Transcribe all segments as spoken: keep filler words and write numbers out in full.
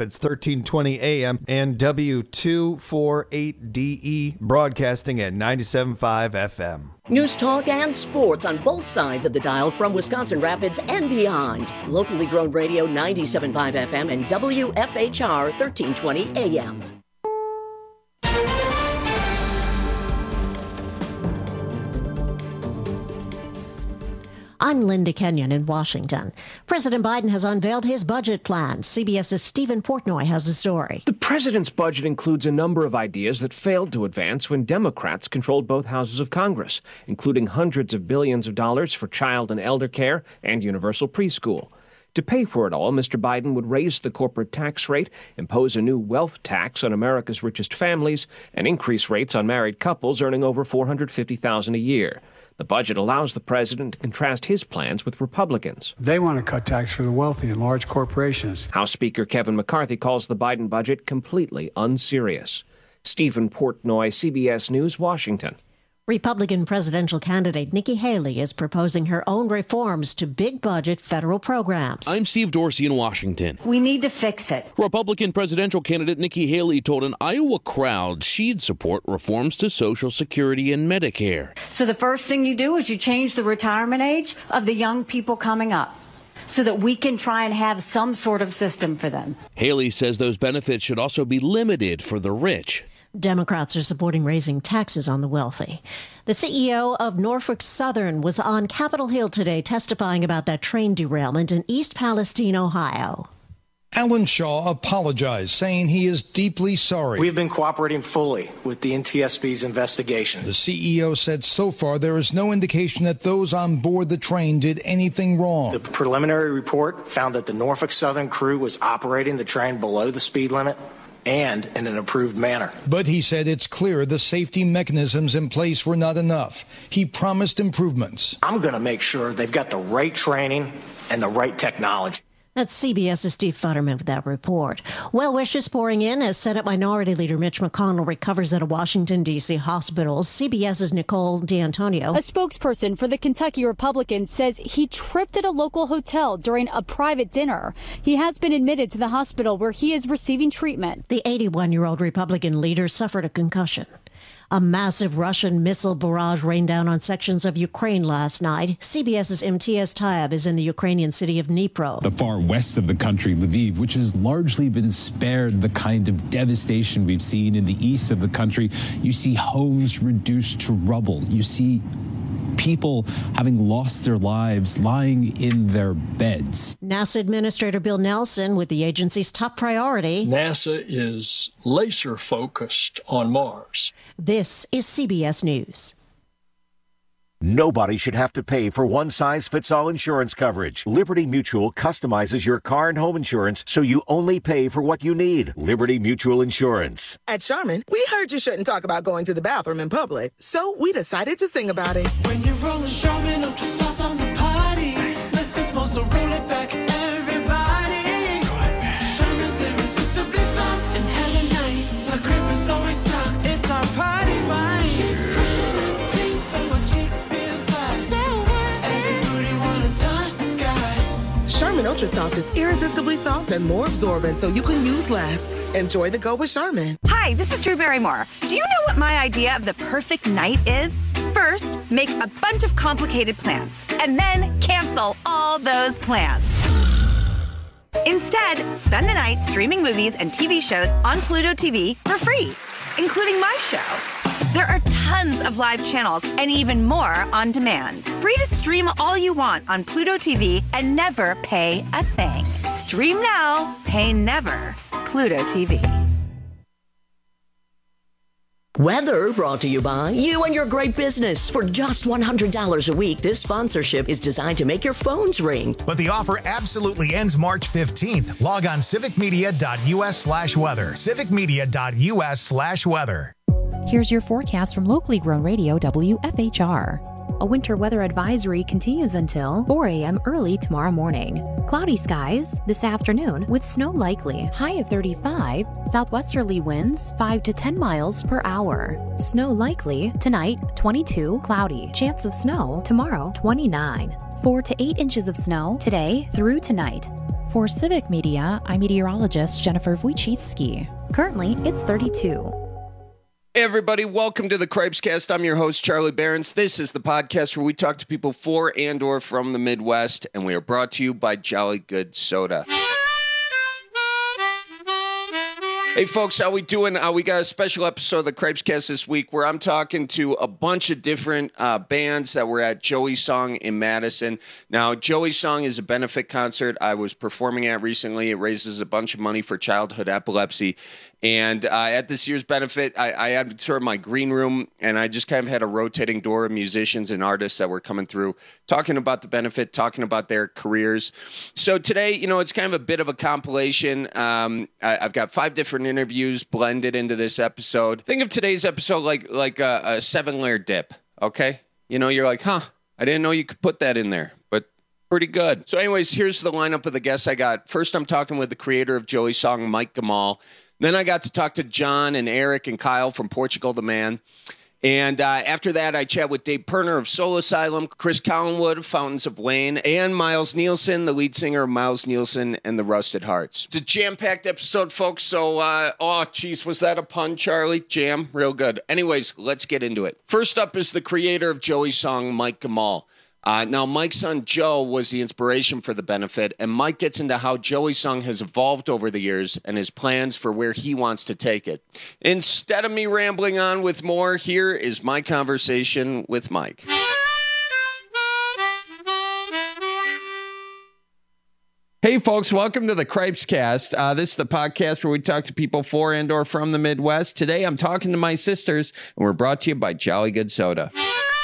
Rapids, thirteen twenty A M, and W two forty-eight D E, broadcasting at ninety-seven point five F M. News talk and sports on both sides of the dial from Wisconsin Rapids and beyond. Locally grown radio, ninety-seven point five F M and W F H R, thirteen twenty A M. I'm Linda Kenyon in Washington. President Biden has unveiled his budget plan. CBS's Stephen Portnoy has the story. The president's budget includes a number of ideas that failed to advance when Democrats controlled both houses of Congress, including hundreds of billions of dollars for child and elder care and universal preschool. To pay for it all, Mister Biden would raise the corporate tax rate, impose a new wealth tax on America's richest families, and increase rates on married couples earning over four hundred fifty thousand dollars a year. The budget allows the president to contrast his plans with Republicans. They want to cut tax for the wealthy and large corporations. House Speaker Kevin McCarthy calls the Biden budget completely unserious. Stephen Portnoy, C B S News, Washington. Republican presidential candidate Nikki Haley is proposing her own reforms to big-budget federal programs. I'm Steve Dorsey in Washington. We need to fix it. Republican presidential candidate Nikki Haley told an Iowa crowd she'd support reforms to Social Security and Medicare. So the first thing you do is you change the retirement age of the young people coming up, so that we can try and have some sort of system for them. Haley says those benefits should also be limited for the rich. Democrats are supporting raising taxes on the wealthy. The C E O of Norfolk Southern was on Capitol Hill today testifying about that train derailment in East Palestine, Ohio. Alan Shaw apologized, saying he is deeply sorry. We have been cooperating fully with the N T S B's investigation. The C E O said so far there is no indication that those on board the train did anything wrong. The preliminary report found that the Norfolk Southern crew was operating the train below the speed limit and in an approved manner. But he said it's clear the safety mechanisms in place were not enough. He promised improvements. I'm going to make sure they've got the right training and the right technology. That's CBS's Steve Futterman with that report. Well wishes pouring in as Senate Minority Leader Mitch McConnell recovers at a Washington, D C hospital. CBS's Nicole D'Antonio. A spokesperson for the Kentucky Republicans says he tripped at a local hotel during a private dinner. He has been admitted to the hospital where he is receiving treatment. The eighty-one-year-old Republican leader suffered a concussion. A massive Russian missile barrage rained down on sections of Ukraine last night. CBS's Imtiaz Tyab is in the Ukrainian city of Dnipro. The far west of the country, Lviv, which has largely been spared the kind of devastation we've seen in the east of the country. You see homes reduced to rubble. You see people having lost their lives lying in their beds. NASA Administrator Bill Nelson with the agency's top priority. NASA is laser focused on Mars. This is C B S News. Nobody should have to pay for one-size-fits-all insurance coverage. Liberty Mutual customizes your car and home insurance so you only pay for what you need. Liberty Mutual Insurance. At Charmin, we heard you shouldn't talk about going to the bathroom in public, so we decided to sing about it. When you're rolling Charmin up to soft on the party, this is supposed to roll it back, everybody. Charmin's irresistibly soft and hella nice. The crib is always stocked. It's our party vibe. Charmin Ultra Soft is irresistibly soft and more absorbent, so you can use less. Enjoy the go with Charmin. Hi, this is Drew Barrymore. Do you know what my idea of the perfect night is? First, make a bunch of complicated plans, and then cancel all those plans. Instead, spend the night streaming movies and T V shows on Pluto T V for free, including my show. There are tons of live channels and even more on demand. Free to stream all you want on Pluto T V and never pay a thing. Stream now, pay never. Pluto T V. Weather brought to you by you and your great business. For just one hundred dollars a week, this sponsorship is designed to make your phones ring. But the offer absolutely ends March fifteenth. Log on civicmedia.us slash weather. civicmedia.us slash weather. Here's your forecast from locally grown radio W F H R. A winter weather advisory continues until four a.m. early tomorrow morning. Cloudy skies this afternoon with snow likely. High of thirty-five. Southwesterly winds five to ten miles per hour. Snow likely tonight, twenty-two. Cloudy. Chance of snow tomorrow, twenty-nine. four to eight inches of snow today through tonight. For Civic Media, I'm meteorologist Jennifer Wojcicki. Currently, it's thirty-two. Hey everybody, welcome to the Cripescast. I'm your host, Charlie Behrens. This is the podcast where we talk to people for and or from the Midwest, and we are brought to you by Jolly Good Soda. Hey folks, how we doing? Uh, we got a special episode of the Cripescast this week where I'm talking to a bunch of different uh, bands that were at Joey Song in Madison. Now, Joey Song is a benefit concert I was performing at recently. It raises a bunch of money for childhood epilepsy. And uh, at this year's benefit, I, I had sort of my green room, and I just kind of had a rotating door of musicians and artists that were coming through, talking about the benefit, talking about their careers. So today, you know, it's kind of a bit of a compilation. Um, I, I've got five different interviews blended into this episode. Think of today's episode like like a, a seven-layer dip, okay? You know, you're like, huh, I didn't know you could put that in there, but pretty good. So anyways, here's the lineup of the guests I got. First, I'm talking with the creator of Joey Song, Mike Gamal. Then I got to talk to John and Eric and Kyle from Portugal the Man. And uh, after that, I chat with Dave Pirner of Soul Asylum, Chris Collinwood of Fountains of Wayne, and Miles Nielsen, the lead singer of Miles Nielsen and the Rusted Hearts. It's a jam-packed episode, folks. So, uh, oh, geez, was that a pun, Charlie? Jam? Real good. Anyways, let's get into it. First up is the creator of Joey Song, Mike Gamal. Uh, now, Mike's son, Joe, was the inspiration for the benefit, and Mike gets into how Joey Song has evolved over the years and his plans for where he wants to take it. Instead of me rambling on with more, here is my conversation with Mike. Hey, folks, welcome to the Cripescast. Uh, this is the podcast where we talk to people for and or from the Midwest. Today, I'm talking to my sisters, and we're brought to you by Jolly Good Soda.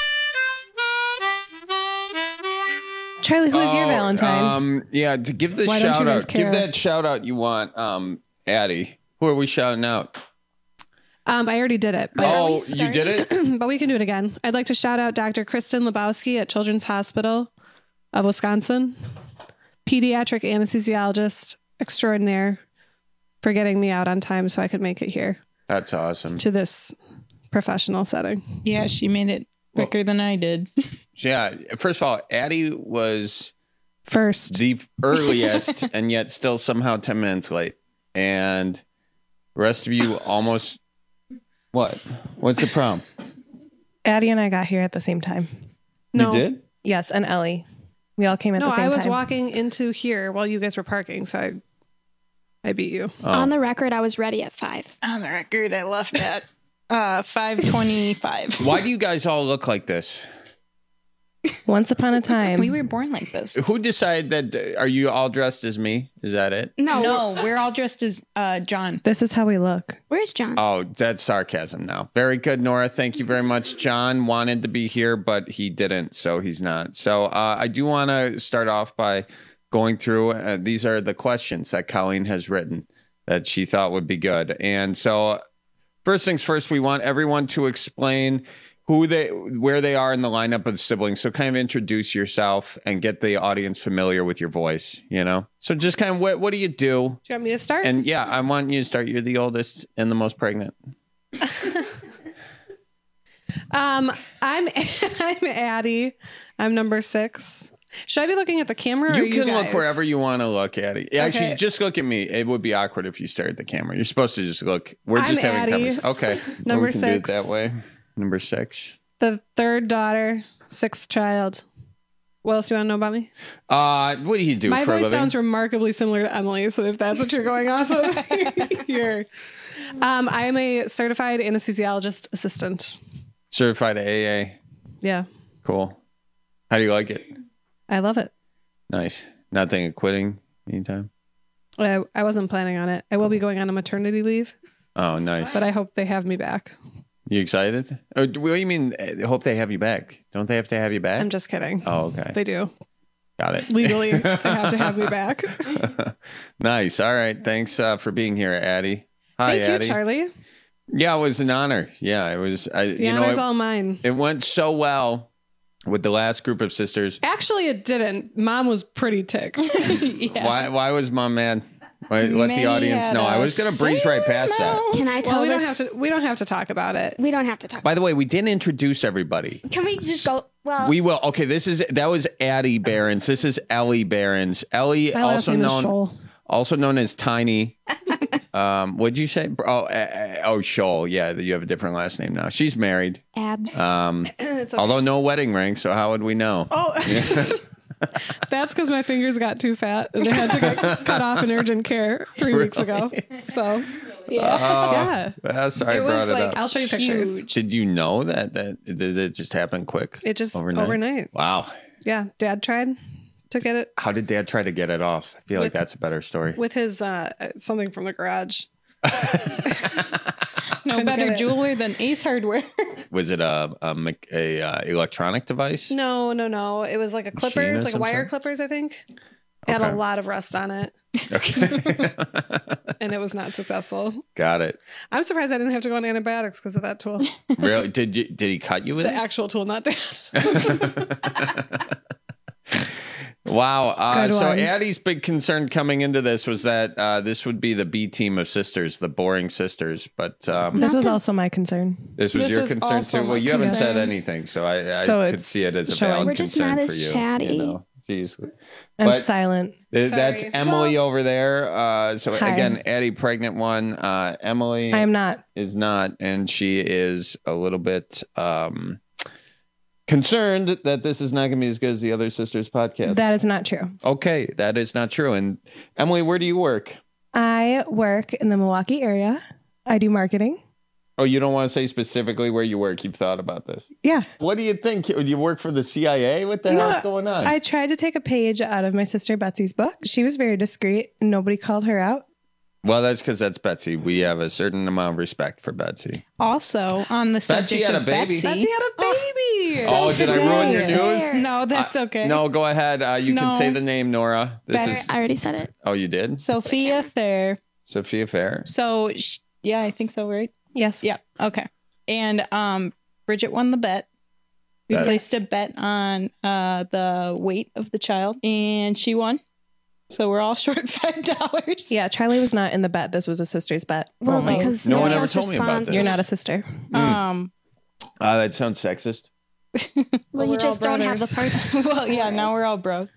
Charlie, who is oh, your Valentine? Um, yeah, to give the Why shout out, care? give that shout out you want, um, Addie. Who are we shouting out? Um, I already did it. But oh, you did it? But we can do it again. I'd like to shout out Doctor Kristen Lebowski at Children's Hospital of Wisconsin, pediatric anesthesiologist extraordinaire, for getting me out on time so I could make it here. That's awesome. To this professional setting. Yeah, she made it quicker well, than I did. Yeah. First of all, Addie was first, the earliest, and yet still somehow ten minutes late. And the rest of you almost, what? What's the problem? Addie and I got here at the same time. No. You did? Yes, and Ellie. We all came at no, the same time. No, I was walking into here while you guys were parking, so I, I beat you. Oh. On the record, I was ready at five. On the record, I left at uh, five twenty-five. Why do you guys all look like this? Once upon a time. We were born like this. Who decided that? Are you all dressed as me? Is that it? No, no, we're all dressed as uh, John. This is how we look. Where's John? Oh, that's sarcasm now. Very good, Nora. Thank you very much. John wanted to be here, but he didn't, so he's not. So uh, I do want to start off by going through. Uh, these are the questions that Colleen has written that she thought would be good. And so first things first, we want everyone to explain who they, where they are in the lineup of the siblings. So kind of introduce yourself and get the audience familiar with your voice, you know? So just kind of, what, what do you do? Do you want me to start? And yeah, I want you to start. You're the oldest and the most pregnant. um, I'm, I'm Addie. I'm number six. Should I be looking at the camera? Or you you can guys? look wherever you want to look, Addie. Actually, okay. Just look at me. It would be awkward if you stare at the camera. You're supposed to just look. We're just I'm having Addie, conversation. Okay. Number well, we can six. do it that way. Number six. The third daughter, sixth child. What else do you want to know about me? Uh, what do you do My for a voice living? sounds remarkably similar to Emily, so if that's what you're going off of here. Um, I am a certified anesthesiologist assistant. Certified A A. Yeah. Cool. How do you like it? I love it. Nice. Not thinking of quitting anytime? I, I wasn't planning on it. I will be going on a maternity leave. Oh, nice. But I hope they have me back. You excited? Oh, what do you mean? I hope they have you back. Don't they have to have you back? I'm just kidding. Oh, okay. They do. Got it. Legally, they have to have me back. Nice. All right. Thanks uh, for being here, Addie. Hi, Thank Addie. you, Charlie. Yeah, it was an honor. Yeah, it was. I, the you know, honor's it, all mine. It went so well with the last group of sisters. Actually, it didn't. Mom was pretty ticked. Yeah. Why? Why was Mom mad? Why, let the audience know. I was going to breeze right past that. Can I tell well, we this? don't have to. We don't have to talk about it. We don't have to talk. By the way, we didn't introduce everybody. Can we just go? Well, We will. Okay, this is that was Addie Behrens. This is Ellie Behrens. Ellie, My last also name is known Scholl. also known as Tiny. um, what'd you say? Oh, uh, oh, Scholl. Yeah, you have a different last name now. She's married. Abs. Um, It's okay. although no wedding ring, so how would we know? Oh, that's because my fingers got too fat and they had to get cut off in urgent care three weeks ago. So, yeah. Oh, yeah. well, sorry, It I brought was it like, up. I'll show you pictures. Huge. Did you know that that did it just happen quick? It just overnight. Wow. Yeah. Dad tried to get it How did Dad try to get it off? I feel like With- that's a better story. with his uh, something from the garage. No Couldn't better get it. jeweler than Ace Hardware. Was it a a, mech- a uh, electronic device? No, no, no. It was like a Machine clippers, of like some wire sort? clippers, I think. It had Okay. a lot of rust on it. Okay. And it was not successful. Got it. I'm surprised I didn't have to go on antibiotics because of that tool. Really? Did you, did he cut you with The it? actual tool, not Dad. Wow. Uh, Good so one. Addie's big concern coming into this was that uh, this would be the B team of sisters, the boring sisters. But um, This was also my concern. this was This your was concern also too. my Well, you haven't said concern. anything, so I, I So could it's see it as a showing. valid We're just concern not for as you. chatty. You know? Jeez. I'm But- silent. Th- That's Sorry. Emily over there. Uh, so Hi. again, Addie, pregnant one. Uh, Emily I am not. is not, and she is a little bit um, concerned that this is not going to be as good as the other sisters podcast. That is not true. Okay, that is not true. And Emily, where do you work? I work in the Milwaukee area. I do marketing. Oh, you don't want to say specifically where you work. You've thought about this. Yeah. What do you think? You work for the C I A? What the No, hell's going on? I tried to take a page out of my sister Betsy's book. She was very discreet and nobody called her out. well, that's because that's Betsy. We have a certain amount of respect for Betsy. Also, on the subject had a of baby. Betsy. Betsy had a baby. Oh, did I ruin your news? No, that's Uh, okay. No, go ahead. Uh, you can No. say the name, Nora. This Better- is. I already said it. Oh, you did? Sophia Thayer. Sophia Fair. So, sh- yeah, I think so, right? Yes. Yeah. Okay. And um, Bridget won the bet. We That- placed a bet on uh, the weight of the child, and she won. So we're all short five dollars. Yeah, Charlie was not in the bet. This was a sister's bet. Well, only. because No one nobody ever else told me about responds. this. You're not a sister. Um. Uh, that sounds sexist. Well, we're you all just don't have the brothers. parts. well, yeah. Now we're all bros.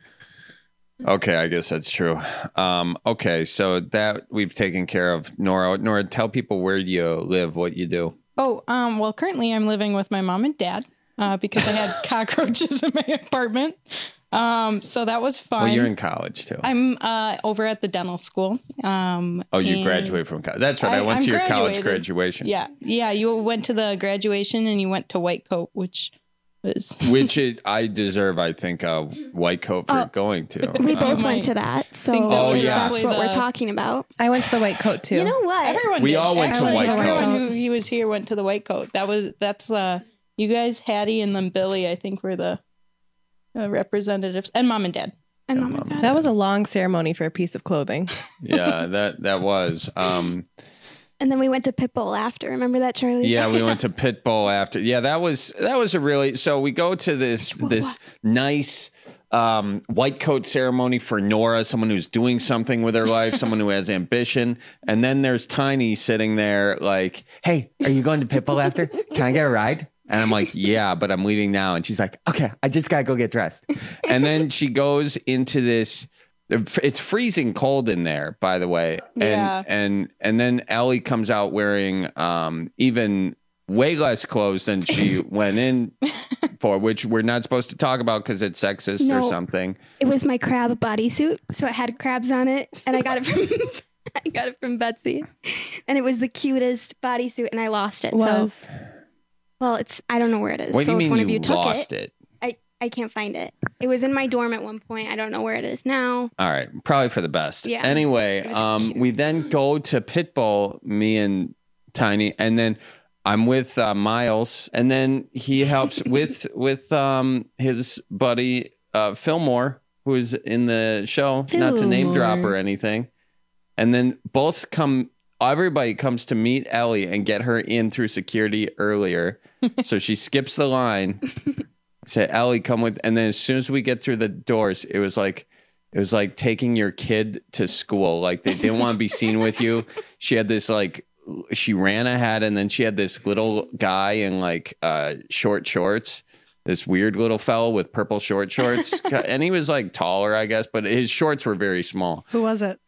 Okay, I guess that's true. Um, okay, so that we've taken care of. Nora, Nora, tell people where you live, what you do. Oh, um. Well, currently I'm living with my mom and dad uh, because I had cockroaches in my apartment. Um. So that was fun. Well, you're in college too. I'm uh over at the dental school. Um. oh, you and- graduated from college. That's right. I, I- went I'm to your college graduated. graduation. Yeah, yeah. You went to the graduation and you went to White Coat, which was Which it, I deserve, I think, a white coat for Oh, going to. We Um, both my- went to that, so think that Oh, was that's roughly what we're the- talking about. I went to the white coat too. You know what? everyone. We did. all went to Actually, White everyone Coat. who he was here went to the White Coat. That was that's uh you guys, Hattie and then Billy. I think were the uh, representatives, and mom and dad. And mom and dad. That was a long ceremony for a piece of clothing. yeah, that that was. Um, And then we went to Pitbull after. Remember that, Charlie? yeah, we went to Pitbull after. Yeah, that was that was a really. So we go to this this nice um, white coat ceremony for Nora, someone who's doing something with her life, someone who has ambition, and then there's Tiny sitting there like, "Hey, are you going to Pitbull after? Can I get a ride?" And I'm like, "Yeah, but I'm leaving now." And she's like, "Okay, I just gotta go get dressed." And then she goes into this. It's freezing cold in there, by the way. And Yeah. and and then Ellie comes out wearing um, even way less clothes than she went in for, which we're not supposed to talk about because it's sexist or No. something. It was my crab bodysuit, so it had crabs on it, and I got it from I got it from Betsy, and it was the cutest bodysuit, and I lost it. Was So, well, it's I don't know where it is. What do so you if mean one you of you took lost it, it? I I can't find it. It was in my dorm at one point. I don't know where it is now. All right, probably for the best. Yeah. Anyway, It was um, cute. we then go to Pitbull, me and Tiny, and then I'm with uh, Miles, and then he helps with with um, his buddy uh, Fillmore, who is in the show. Not to name drop or anything. And then both come. Everybody comes to meet Ellie and get her in through security earlier, so she skips the line. Say, Ellie, come with. And then as soon as we get through the doors, it was like it was like taking your kid to school. Like they didn't want to be seen with you. She had this like she ran ahead, and then she had this little guy in like uh, short shorts this weird little fellow with purple short shorts. And he was like taller, I guess, but his shorts were very small. Who was it?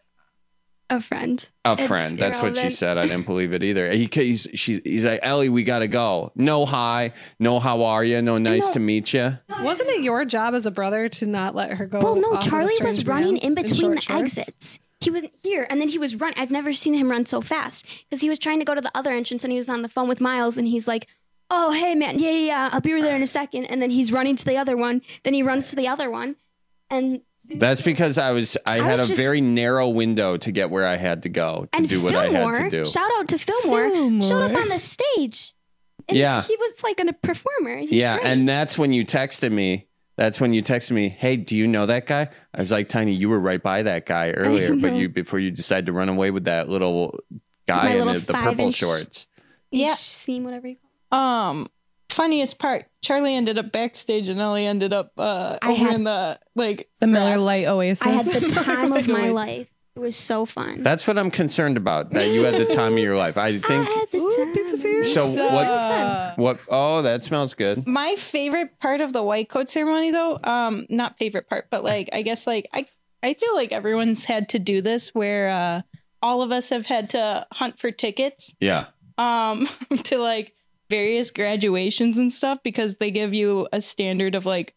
A friend. A It's friend. That's what she irrelevant. said. I didn't believe it either. He, he's, she's, he's like, Ellie, we got to go. No hi. No how are you? No nice No. to meet you. Wasn't it your job as a brother to not let her go? Well, no, off with a Charlie strange was running man in between the short shorts? exits. He was here, and then he was run. I've never seen him run so fast because he was trying to go to the other entrance, and he was on the phone with Miles, and he's like, "Oh, hey, man, yeah, yeah, yeah, I'll be there in a second." And then he's running to the other one. Then he runs to the other one, and That's because I was, I, I had was a just- very narrow window to get where I had to go to and do what I had Fillmore. to do. Shout out to Fillmore, showed up on the stage. And Yeah. he was like a performer. He's yeah. great. And that's when you texted me. That's when you texted me, hey, do you know that guy? I was like, Tiny, you were right by that guy earlier, but know. you before you decided to run away with that little guy My in little the, the purple five-inch- shorts. Yeah. Scene, whatever you Um, funniest part, Charlie ended up backstage and Ellie ended up uh I over had- in the like The Miller grass. Lite Oasis. I had the time of my Oasis. life. It was so fun. That's what I'm concerned about. That you had the time of your life. I think. I had the time. So Pizza. what? What? Oh, that smells good. My favorite part of the white coat ceremony, though, um, not favorite part, but like I guess like I I feel like everyone's had to do this where uh, all of us have had to hunt for tickets, Yeah. um, to like various graduations and stuff because they give you a standard of like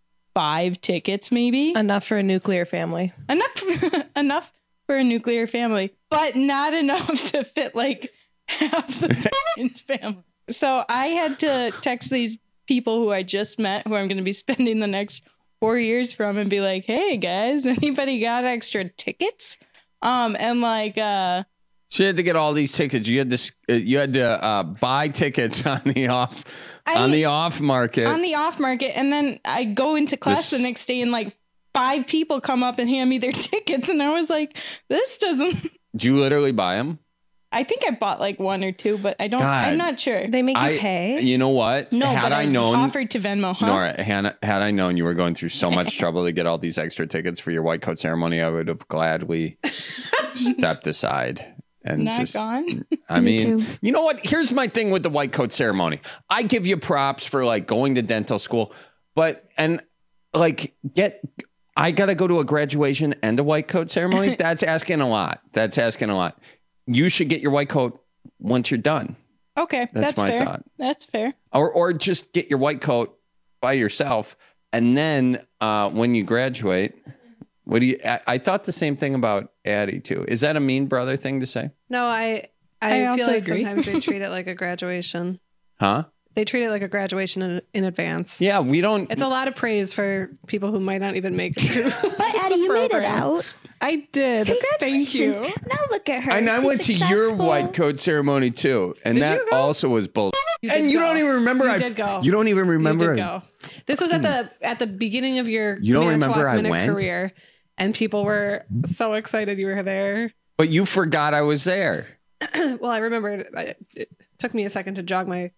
five tickets, maybe Enough for a nuclear family. enough enough for a nuclear family, but not enough to fit like half the Giants family. So I had to text these people who I just met, who I'm going to be spending the next four years from, and be like, "Hey guys, anybody got extra tickets?" Um, and like, uh, She had to get all these tickets. You had to. s- uh, You had to uh, buy tickets on the off I- on the off market. on the off market, and then I go into class This- the next day, and like five people come up and hand me their tickets, and I was like, "This doesn't." Did you literally buy them? I think I bought like one or two, but I don't. God. I'm not sure. They make you I, pay. You know what? No, had but I I known, offered to Venmo, huh? Nora, had, had I known you were going through so much trouble to get all these extra tickets for your white coat ceremony, I would have gladly stepped aside and Not just. gone. I Me mean, too. you know what? Here's my thing with the white coat ceremony. I give you props for like going to dental school, but and like get. I got to go to a graduation and a white coat ceremony. That's asking a lot. That's asking a lot. You should get your white coat once you're done. Okay, That's that's, my fair. thought. That's fair. Or or just get your white coat by yourself, and then uh, when you graduate, what do you? I, I thought the same thing about Addie too. Is that a mean brother thing to say? No, I I, I feel also like agree. sometimes they treat it like a graduation. Huh? They treat it like a graduation in, in advance. Yeah, we don't. It's a lot of praise for people who might not even make it through. But Addie, you made it program. out. I did. Thank you. Congratulations. Now look at her. And I She's went to your successful. white coat ceremony too, and Did that you go? also was bull. You And did you go. don't even remember. You I did go. You don't even remember. You did go. This was at the at the beginning of your You don't Manitowoc remember I Minute went? career, and people were so excited you were there. But you forgot I was there, Well, I remembered. I, it took me a second to jog my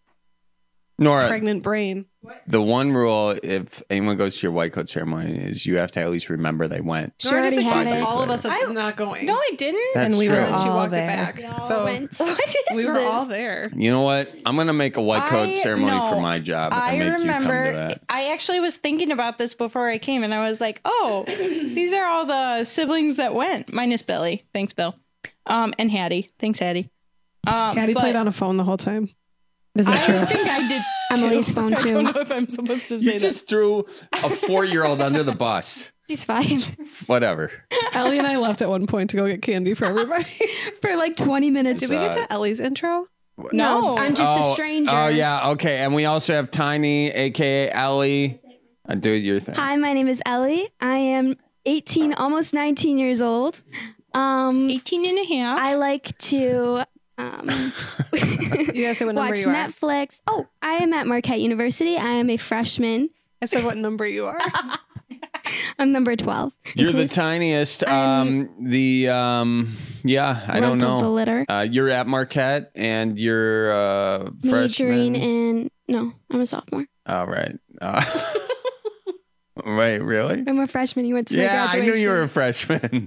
Nora. pregnant brain. The one rule, if anyone goes to your white coat ceremony, is you have to at least remember they went. She Nora already just had accused it. all of us of I- not going. No, I didn't. That's and we true. were. And she all walked there. it back. Y'all So went. What is we were this? all there. You know what? I'm gonna make a white coat I- ceremony no, for my job. If I, I make remember. you come to that. I actually was thinking about this before I came, and I was like, "Oh, these are all the siblings that went, minus Billy. Thanks, Bill. Um, and Hattie. Thanks, Hattie. Um, Hattie but played on a phone the whole time. This is I true. think I did. Emily's too. phone, I too. don't know if I'm supposed to say You that. just threw a four-year-old under the bus. She's five. Whatever. Ellie and I left at one point to go get candy for everybody. For like twenty minutes. Did we get to Ellie's intro? No, I'm just a Oh, stranger. Oh yeah, okay. And we also have Tiny, aka Ellie. Uh, do your thing. Hi, my name is Ellie. I am eighteen, almost nineteen years old. Um, eighteen and a half. I like to um, You guys say what number watch you are. Netflix. Oh, I am at Marquette University. I am a freshman. I said what number you are. I'm number twelve. You're the tiniest. Um, the um, yeah, I don't Runt of know. the litter. Uh, you're at Marquette, and you're uh, Majoring freshman. in no, I'm a sophomore. All right. Uh, wait, really? I'm a freshman. You went to my Yeah, I graduation. knew you were a freshman.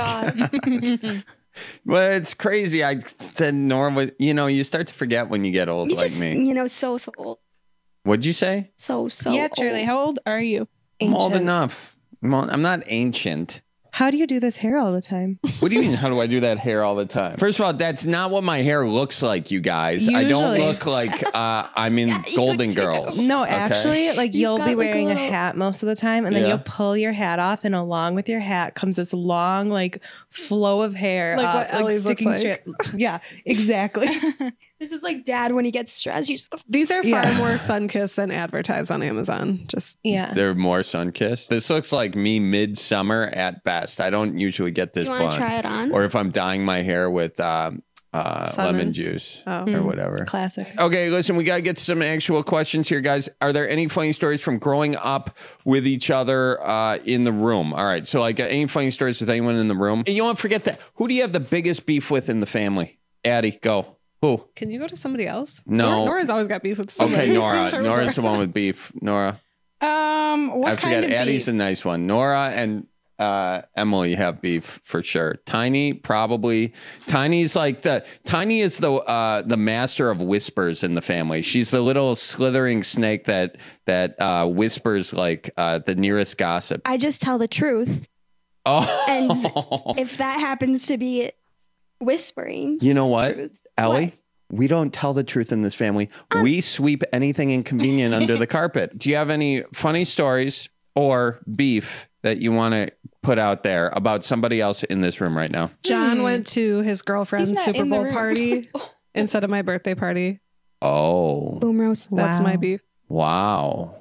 God. Well, it's crazy. I said Norwood. You know, you start to forget when you get old, You like just, me. you know, so so old. What'd you say? So, so yeah, Charlie, old. how old are you? I'm old Ancient. enough. I'm, old- I'm not ancient. How do you do this hair all the time? What do you mean? How do I do that hair all the time? First of all, that's not what my hair looks like, you guys. I don't Usually. look like uh, I'm in Golden Girls. No, okay? actually, like You've you'll got, be like, a wearing a little- hat most of the time, and then Yeah. you'll pull your hat off, and along with your hat comes this long, like, flow of hair, Like uh, what Ellie's looks sticking like. straight. Yeah, exactly. This is like dad when he gets stressed. You just These are far Yeah. more sun-kissed than advertised on Amazon. Just yeah. They're more sun-kissed. This looks like me midsummer at best. I don't usually get this Do you wanna blonde. try it on? Or if I'm dyeing my hair with um, uh, Sun lemon and- juice Oh. or Mm. whatever. Classic. Okay, listen, we got to get to some actual questions here, guys. Are there any funny stories from growing up with each other uh, in the room? All right, so like uh, any funny stories with anyone in the room? And you don't forget that. Who do you have the biggest beef with in the family? Addie, go. Who? Can you go to somebody else? No. Nora- Nora's always got beef with somebody. Okay, Nora. Start with Nora's the one with beef. Nora. Um, what I kind forget. of Addie's beef? a nice one. Nora and uh, Emily have beef for sure. Tiny, probably. Tiny's like the Tiny is the uh, the master of whispers in the family. She's the little slithering snake that that uh, whispers like uh, the nearest gossip. I just tell the truth. Oh, And if that happens to be whispering, you know what, Ellie? What? We don't tell the truth in this family. we sweep anything inconvenient under the carpet. Do you have any funny stories or beef that you want to put out there about somebody else in this room right now? John Hmm. went to his girlfriend's He's not Super in the Bowl room. party instead of my birthday party. Oh, boom roast. That's Wow. my beef. wow.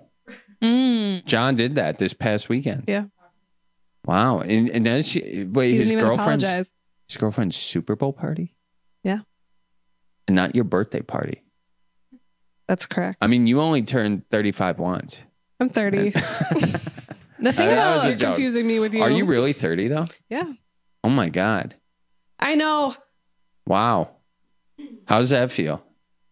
Mm. John did that this past weekend. Yeah. Wow. And, and then she, wait, He his didn't even girlfriend's, apologize. his girlfriend's Super Bowl party? Yeah. And not your birthday party. That's correct. I mean, you only turned thirty-five once. I'm thirty. The thing Uh, that was a about joke. confusing me with you. Are you really thirty though? Yeah. Oh my God. I know. Wow. How does that feel?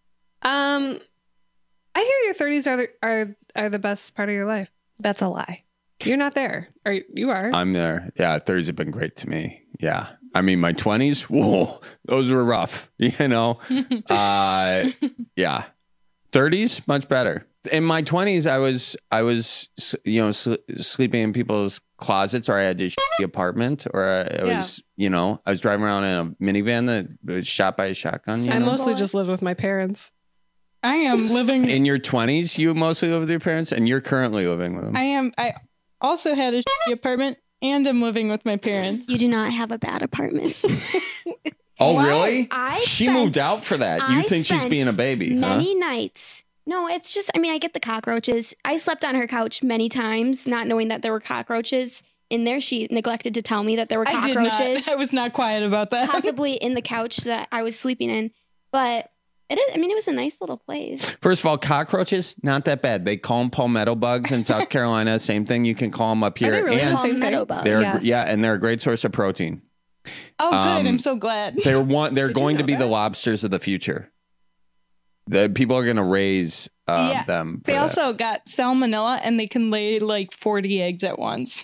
Um, I hear your thirties are the, are are the best part of your life. That's a lie. You're not there. Or you are. I'm there. Yeah, thirties have been great to me. Yeah. I mean, my twenties, whoa, those were rough, you know? uh, yeah. thirties, much better. In my twenties, I was, I was, you know, sl- sleeping in people's closets, or I had this shitty apartment, or I, I Yeah. was, you know, I was driving around in a minivan that was shot by a shotgun. You I know? mostly just lived with my parents. I am living. In your twenties, you mostly live with your parents, and you're currently living with them. I am. I also had a shitty apartment, and I'm living with my parents. You do not have a bad apartment. oh, Why? really? I she spent- moved out for that. You I think she's spent being a baby, huh? Many nights. No, it's just, I mean, I get the cockroaches. I slept on her couch many times, not knowing that there were cockroaches in there. She neglected to tell me that there were I did not. cockroaches. I was not quiet about that. Possibly in the couch that I was sleeping in. But it is, I mean, it was a nice little place. First of all, cockroaches, not that bad. They call them palmetto bugs in South Carolina. Same thing. You can call them up here. Are they really and palmetto bugs? they're Yes. yeah, and they're a great source of protein. Oh, good. Um, I'm so glad. They're one. They're Did you going to know be that? the lobsters of the future. The people are going to raise uh, Yeah. them. for They that. also got salmonella, and they can lay like forty eggs at once.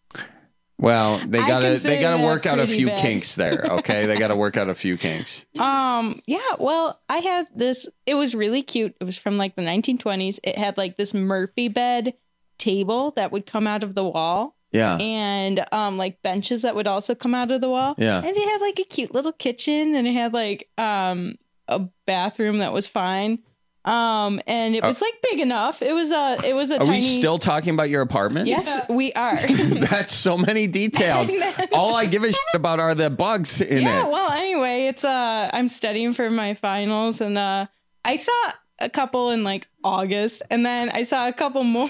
well, they I got to consider they got to that work out a pretty few bad. kinks there. Okay, they got to work out a few kinks. Um, yeah, well, I had this, it was really cute. It was from like the nineteen twenties. It had like this Murphy bed table that would come out of the wall. Yeah. And um like benches that would also come out of the wall. Yeah. And it had like a cute little kitchen, and it had like um a bathroom that was fine. Um and it was Oh. like big enough. It was a it was a Are tiny we still talking about your apartment? Yes, we are. That's so many details. All I give a shit about are the bugs in yeah, it. well, anyway, it's uh I'm studying for my finals, and uh I saw a couple in like August, and then I saw a couple more.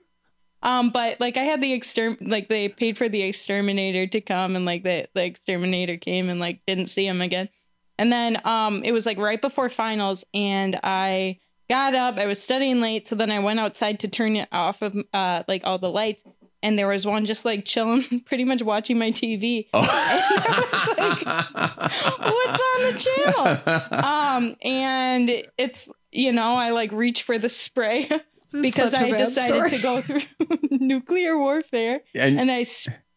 um but like I had the exterm like they paid for the exterminator to come, and like the, the exterminator came and like didn't see him again. And then um it was like right before finals, and I got up, I was studying late, so then I went outside to turn it off of uh like all the lights, and there was one just like chilling, pretty much watching my T V. Oh. And I was like, what's on the channel? Um, and it's, you know, I like reach for the spray is because such a I bad decided story. to go through nuclear warfare, And- and, I s-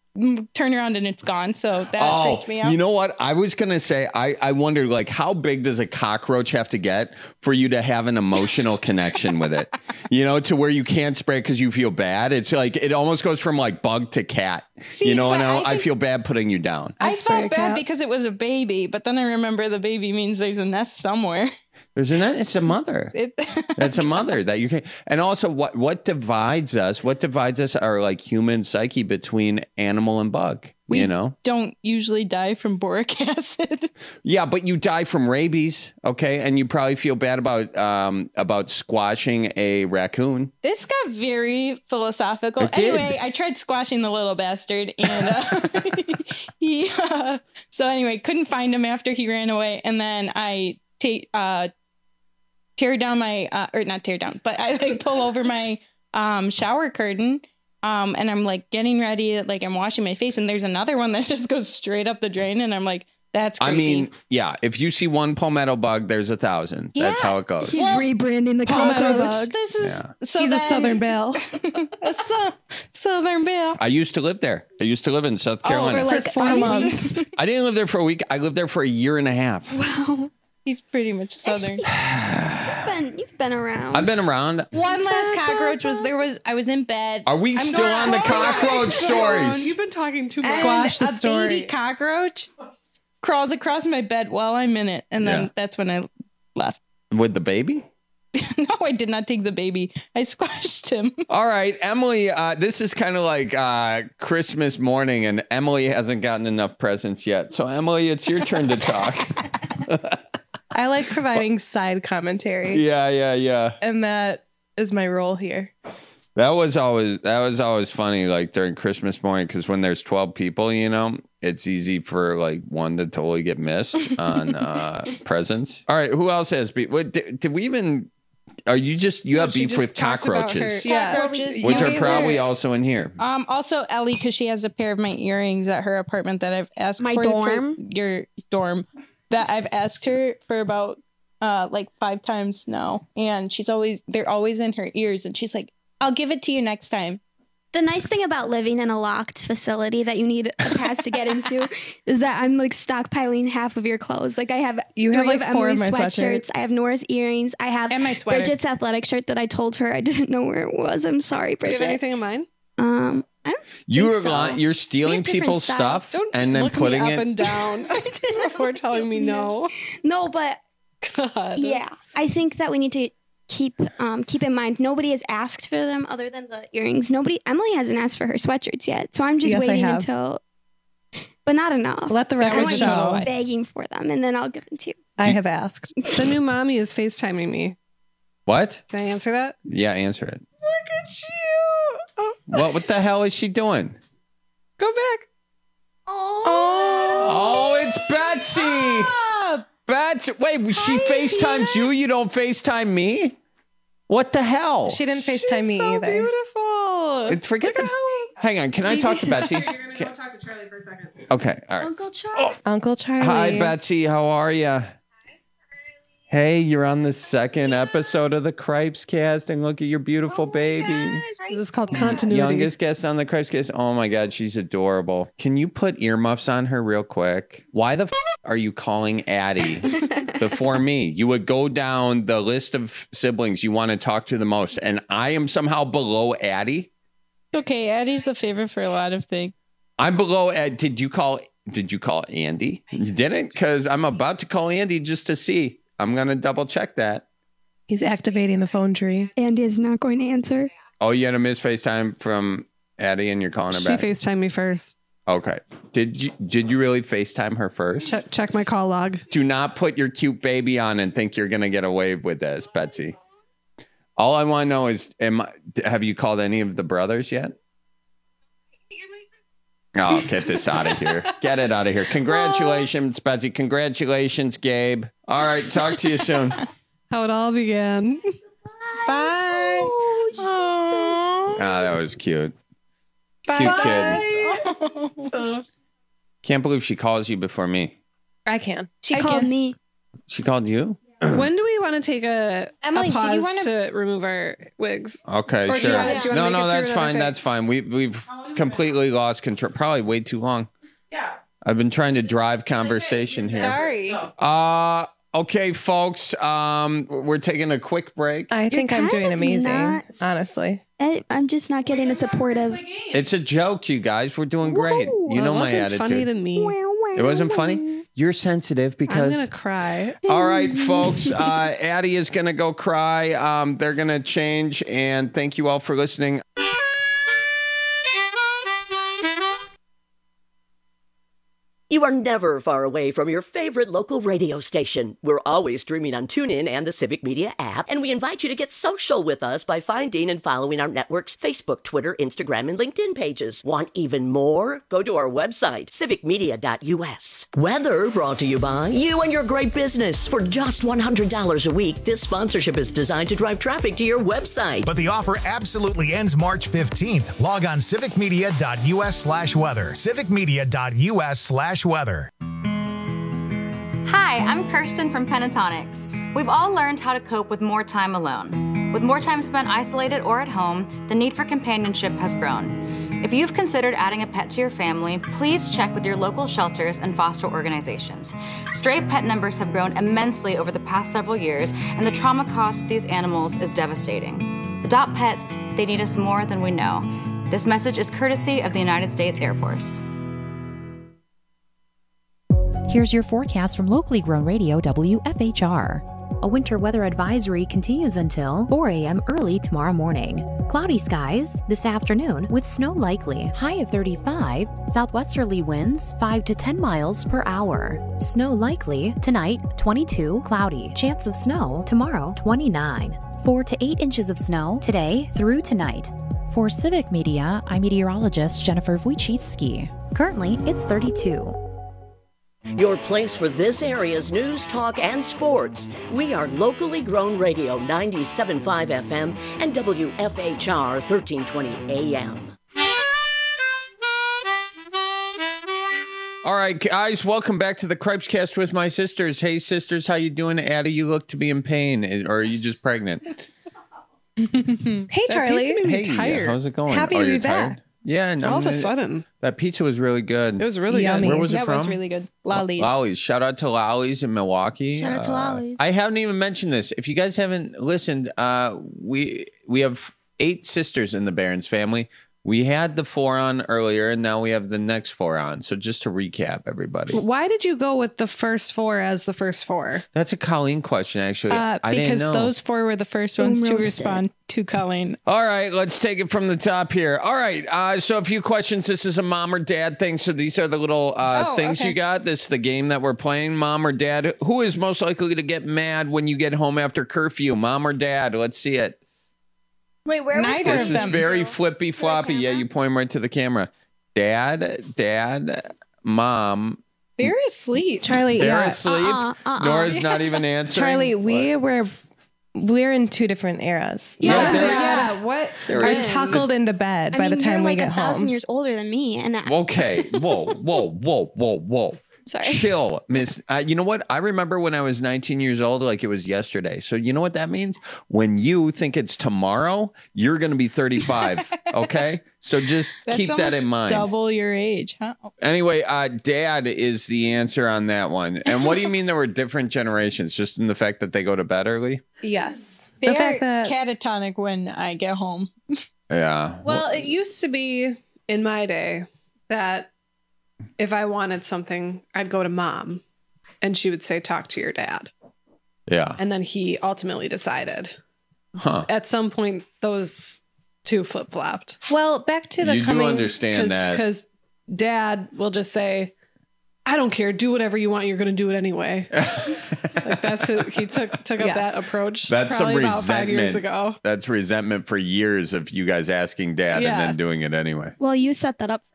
turn around and it's gone. So that Oh, freaked me out. you know what? I was gonna say. I I wonder, like, how big does a cockroach have to get for you to have an emotional connection with it? You know, to where you can't spray it because you feel bad. It's like it almost goes from like bug to cat. See, you know, and but I, I I think- feel bad putting you down. I felt bad because it was a baby, but then I remember the baby means there's a nest somewhere. There's an it's a mother. It, That's a mother that you can. And also, what what divides us? What divides us are like human psyche between animal and bug. We you know. don't usually die from boric acid. Yeah, but you die from rabies, okay? And you probably feel bad about um about squashing a raccoon. This got very philosophical. It did. Anyway, I tried squashing the little bastard, and uh, he. Uh, so anyway, couldn't find him after he ran away, and then I take uh tear down my uh, or not tear down, but I like pull over my um shower curtain. Um, and I'm like getting ready, like I'm washing my face, and there's another one that just goes straight up the drain, and I'm like, that's creepy. I mean, yeah, if you see one palmetto bug, there's a thousand. That's how it goes. He's rebranding the cockroach. This is Yeah. so He's a then- Southern Belle. a so, Southern Belle. I used to live there. I used to live in South Oh, Carolina. for like four months. I didn't live there for a week. I lived there for a year and a half. Wow, he's pretty much Southern. You've been, you've been around. I've been around. One last cockroach was there was I was in bed. Are we I'm still not- on the cockroach stories? You've been talking too much. And Squash the a story. baby cockroach crawls across my bed while I'm in it, and then Yeah. that's when I left. With the baby? No, I did not take the baby. I squashed him. All right, Emily, uh, this is kind of like uh, Christmas morning, and Emily hasn't gotten enough presents yet. So, Emily, it's your turn to talk. I like providing side commentary. yeah, yeah, yeah. And that is my role here. That was always that was always funny, like during Christmas morning, because when there's twelve people, you know, it's easy for like one to totally get missed on uh, presents. All right, who else has beef? What, did, did we even? Are you just you No, have she beef just with talked about her- cockroaches? Yeah. Cockroaches, which yeah. are probably also in here. Um. Also, Ellie, because she has a pair of my earrings at her apartment that I've asked My for dorm? for your dorm that I've asked her for about uh like five times now, and she's always they're always in her ears, and she's like, "I'll give it to you next time." The nice thing about living in a locked facility that you need a pass to get into is that I'm like stockpiling half of your clothes. Like I have You three have, like, of four of Emily's my sweatshirts. sweatshirts. I have Nora's earrings. I have And my sweater. Bridget's athletic shirt that I told her I didn't know where it was. I'm sorry, Do you Bridget. have anything in mind? Um, I don't You think are so. li- you're stealing different people's style. stuff Don't and then look putting me up it. and down before telling me no. No, but God. yeah, I think that we need to keep um keep in mind nobody has asked for them other than the earrings. Nobody Emily hasn't asked for her sweatshirts yet, so I'm just Yes, I waiting have. until. But not enough. Let the I'm record like show. begging for them, and then I'll give them to you. I have asked. The new mommy is FaceTiming me. What? Can I answer that? Yeah, answer it. Look at you. Oh, What? What the hell is she doing? go back. Oh, it's Betsy. Betsy. Wait, she FaceTimes you. You don't FaceTime me. What the hell? She didn't FaceTime me so either. beautiful. It- Forget the. Hang on. Can I talk to Betsy? You're gonna go talk to Charlie for a second. Okay. All right. Uncle Charlie. Uncle Charlie. Hi, Betsy. How are you? Hey, you're on the second episode of the Cripes Cast, and look at your beautiful baby. This is called continuity. Youngest guest on the Cripes Cast. Oh my God, she's adorable. Can you put earmuffs on her real quick? Why the f- are you calling Addie before me? You would go down the list of siblings you want to talk to the most, and I am somehow below Addie. Okay, Addie's the favorite for a lot of things. I'm below. Ed. Did you call? Did you call Andy? You didn't, because I'm about to call Andy just to see. I'm gonna double check that. He's activating the phone tree. Andy is not going to answer. Oh, you had a miss FaceTime from Addie, and you're calling her She back. FaceTimed me first. Okay. Did you did you really FaceTime her first? Check, check my call log. Do not put your cute baby on and think you're gonna get away with this, Betsy. All I want to know is, am I, have you called any of the brothers yet? Oh, get this out of here. Get it out of here. Congratulations, Betsy. Congratulations, Gabe. All right, talk to you soon. How it all began. Bye. Oh, that was cute. Cute kid. Can't believe she calls you before me. I can. She I called can. me. She called you? When do we want to take a, Emily, a did you pause wanna- to remove our wigs? Okay, Or do sure. you wanna- do you wanna no, make it no, through that's another fine. thing? That's fine. We we've completely lost control. Probably way too long. Yeah. I've been trying to drive conversation here. Sorry. Uh okay, folks. Um, we're taking a quick break. I think I'm kind doing of amazing, not- honestly. I- I'm just not getting a supportive. It's a joke, you guys. We're doing great. You Well, know it my wasn't attitude. funny to me. It wasn't funny. You're sensitive because. I'm gonna cry. All right, folks. Uh, Addie is going to go cry. Um, they're going to change. And thank you all for listening. You are never far away from your favorite local radio station. We're always streaming on TuneIn and the Civic Media app, and we invite you to get social with us by finding and following our network's Facebook, Twitter, Instagram, and LinkedIn pages. Want even more? Go to our website, civic media dot U S. Weather brought to you by you and your great business. For just one hundred dollars a week, this sponsorship is designed to drive traffic to your website. But the offer absolutely ends March fifteenth. Log on civic media dot U S slash weather. civic media dot U S slash weather. Hi, I'm Kirsten from Pentatonics. We've all learned how to cope with more time alone. With more time spent isolated or at home, the need for companionship has grown. If you've considered adding a pet to your family, please check with your local shelters and foster organizations. Stray pet numbers have grown immensely over the past several years, and the trauma cost of these animals is devastating. Adopt pets, they need us more than we know. This message is courtesy of the United States Air Force. Here's your forecast from locally grown radio W F H R. A winter weather advisory continues until four a.m. early tomorrow morning. Cloudy skies this afternoon with snow likely. High of thirty-five. Southwesterly winds five to ten miles per hour. Snow likely tonight twenty-two. Cloudy. Chance of snow tomorrow twenty-nine. four to eight inches of snow today through tonight. For Civic Media, I'm meteorologist Jennifer Wojcicki. Currently, it's thirty-two. Your place for this area's news, talk, and sports. We are locally grown radio ninety-seven point five F M and W F H R thirteen twenty A M. All right, guys, welcome back to the Cripescast with my sisters. Hey, sisters, how you doing? Addie, you look to be in pain. Or are you just pregnant? Hey, Charlie. made me Hey, tired. how's it going? Happy oh, to be you're back. tired? Yeah. And All I'm of a gonna- sudden. That pizza was really good. It was really Yummy. good. Where was it that from? was really good. Lollies. Lollies. Shout out to Lollies in Milwaukee. Shout out to Uh, Lollies. I haven't even mentioned this. If you guys haven't listened, uh, we we have eight sisters in the Barons family. We had the four on earlier, and now we have the next four on. So just to recap, everybody. Why did you go with the first four as the first four? That's a Colleen question, actually. Uh, I didn't because know. those four were the first ones to roasted. respond to Colleen. All right, let's take it from the top here. All right, uh, so a few questions. This is a mom or dad thing. So these are the little uh, Oh, things okay. you got. This is the game that we're playing. Mom or dad. Who is most likely to get mad when you get home after curfew? Mom or dad? Let's see it. Wait, where Neither This of is them. very flippy floppy. Yeah, you point 'em right to the camera. Dad, dad, mom. They're asleep. Charlie, They're yeah. asleep. Uh-uh, uh-uh. Nora's not even answering. Charlie, we were we're in two different eras. Yeah, My there- dad what? There are is. tuckled into bed I by mean, the time you're we like get a thousand home. years older than me, and I, Okay. Whoa, whoa, whoa, whoa, whoa. Sorry. Chill, Miss. Uh, you know what? I remember when I was nineteen years old, like it was yesterday. So you know what that means? When you think it's tomorrow, you're going to be thirty-five. Okay. So just That's keep that almost in mind. Double your age, huh? Anyway, uh, dad is the answer on that one. And what do you mean there were different generations? Just in the fact that they go to bed early? Yes. They're The fact that catatonic when I get home. Yeah. well, it used to be in my day that if I wanted something, I'd go to mom and she would say, talk to your dad. Yeah. And then he ultimately decided. Huh. At some point, those two flip flopped. Well, back to the You do coming understand that. because dad will just say, I don't care, do whatever you want, you're going to do it anyway. Like that's it. He took took up Yeah. that approach. That's some probably resentment. about five years ago. That's resentment for years of you guys asking dad Yeah. and then doing it anyway. well, you set that up.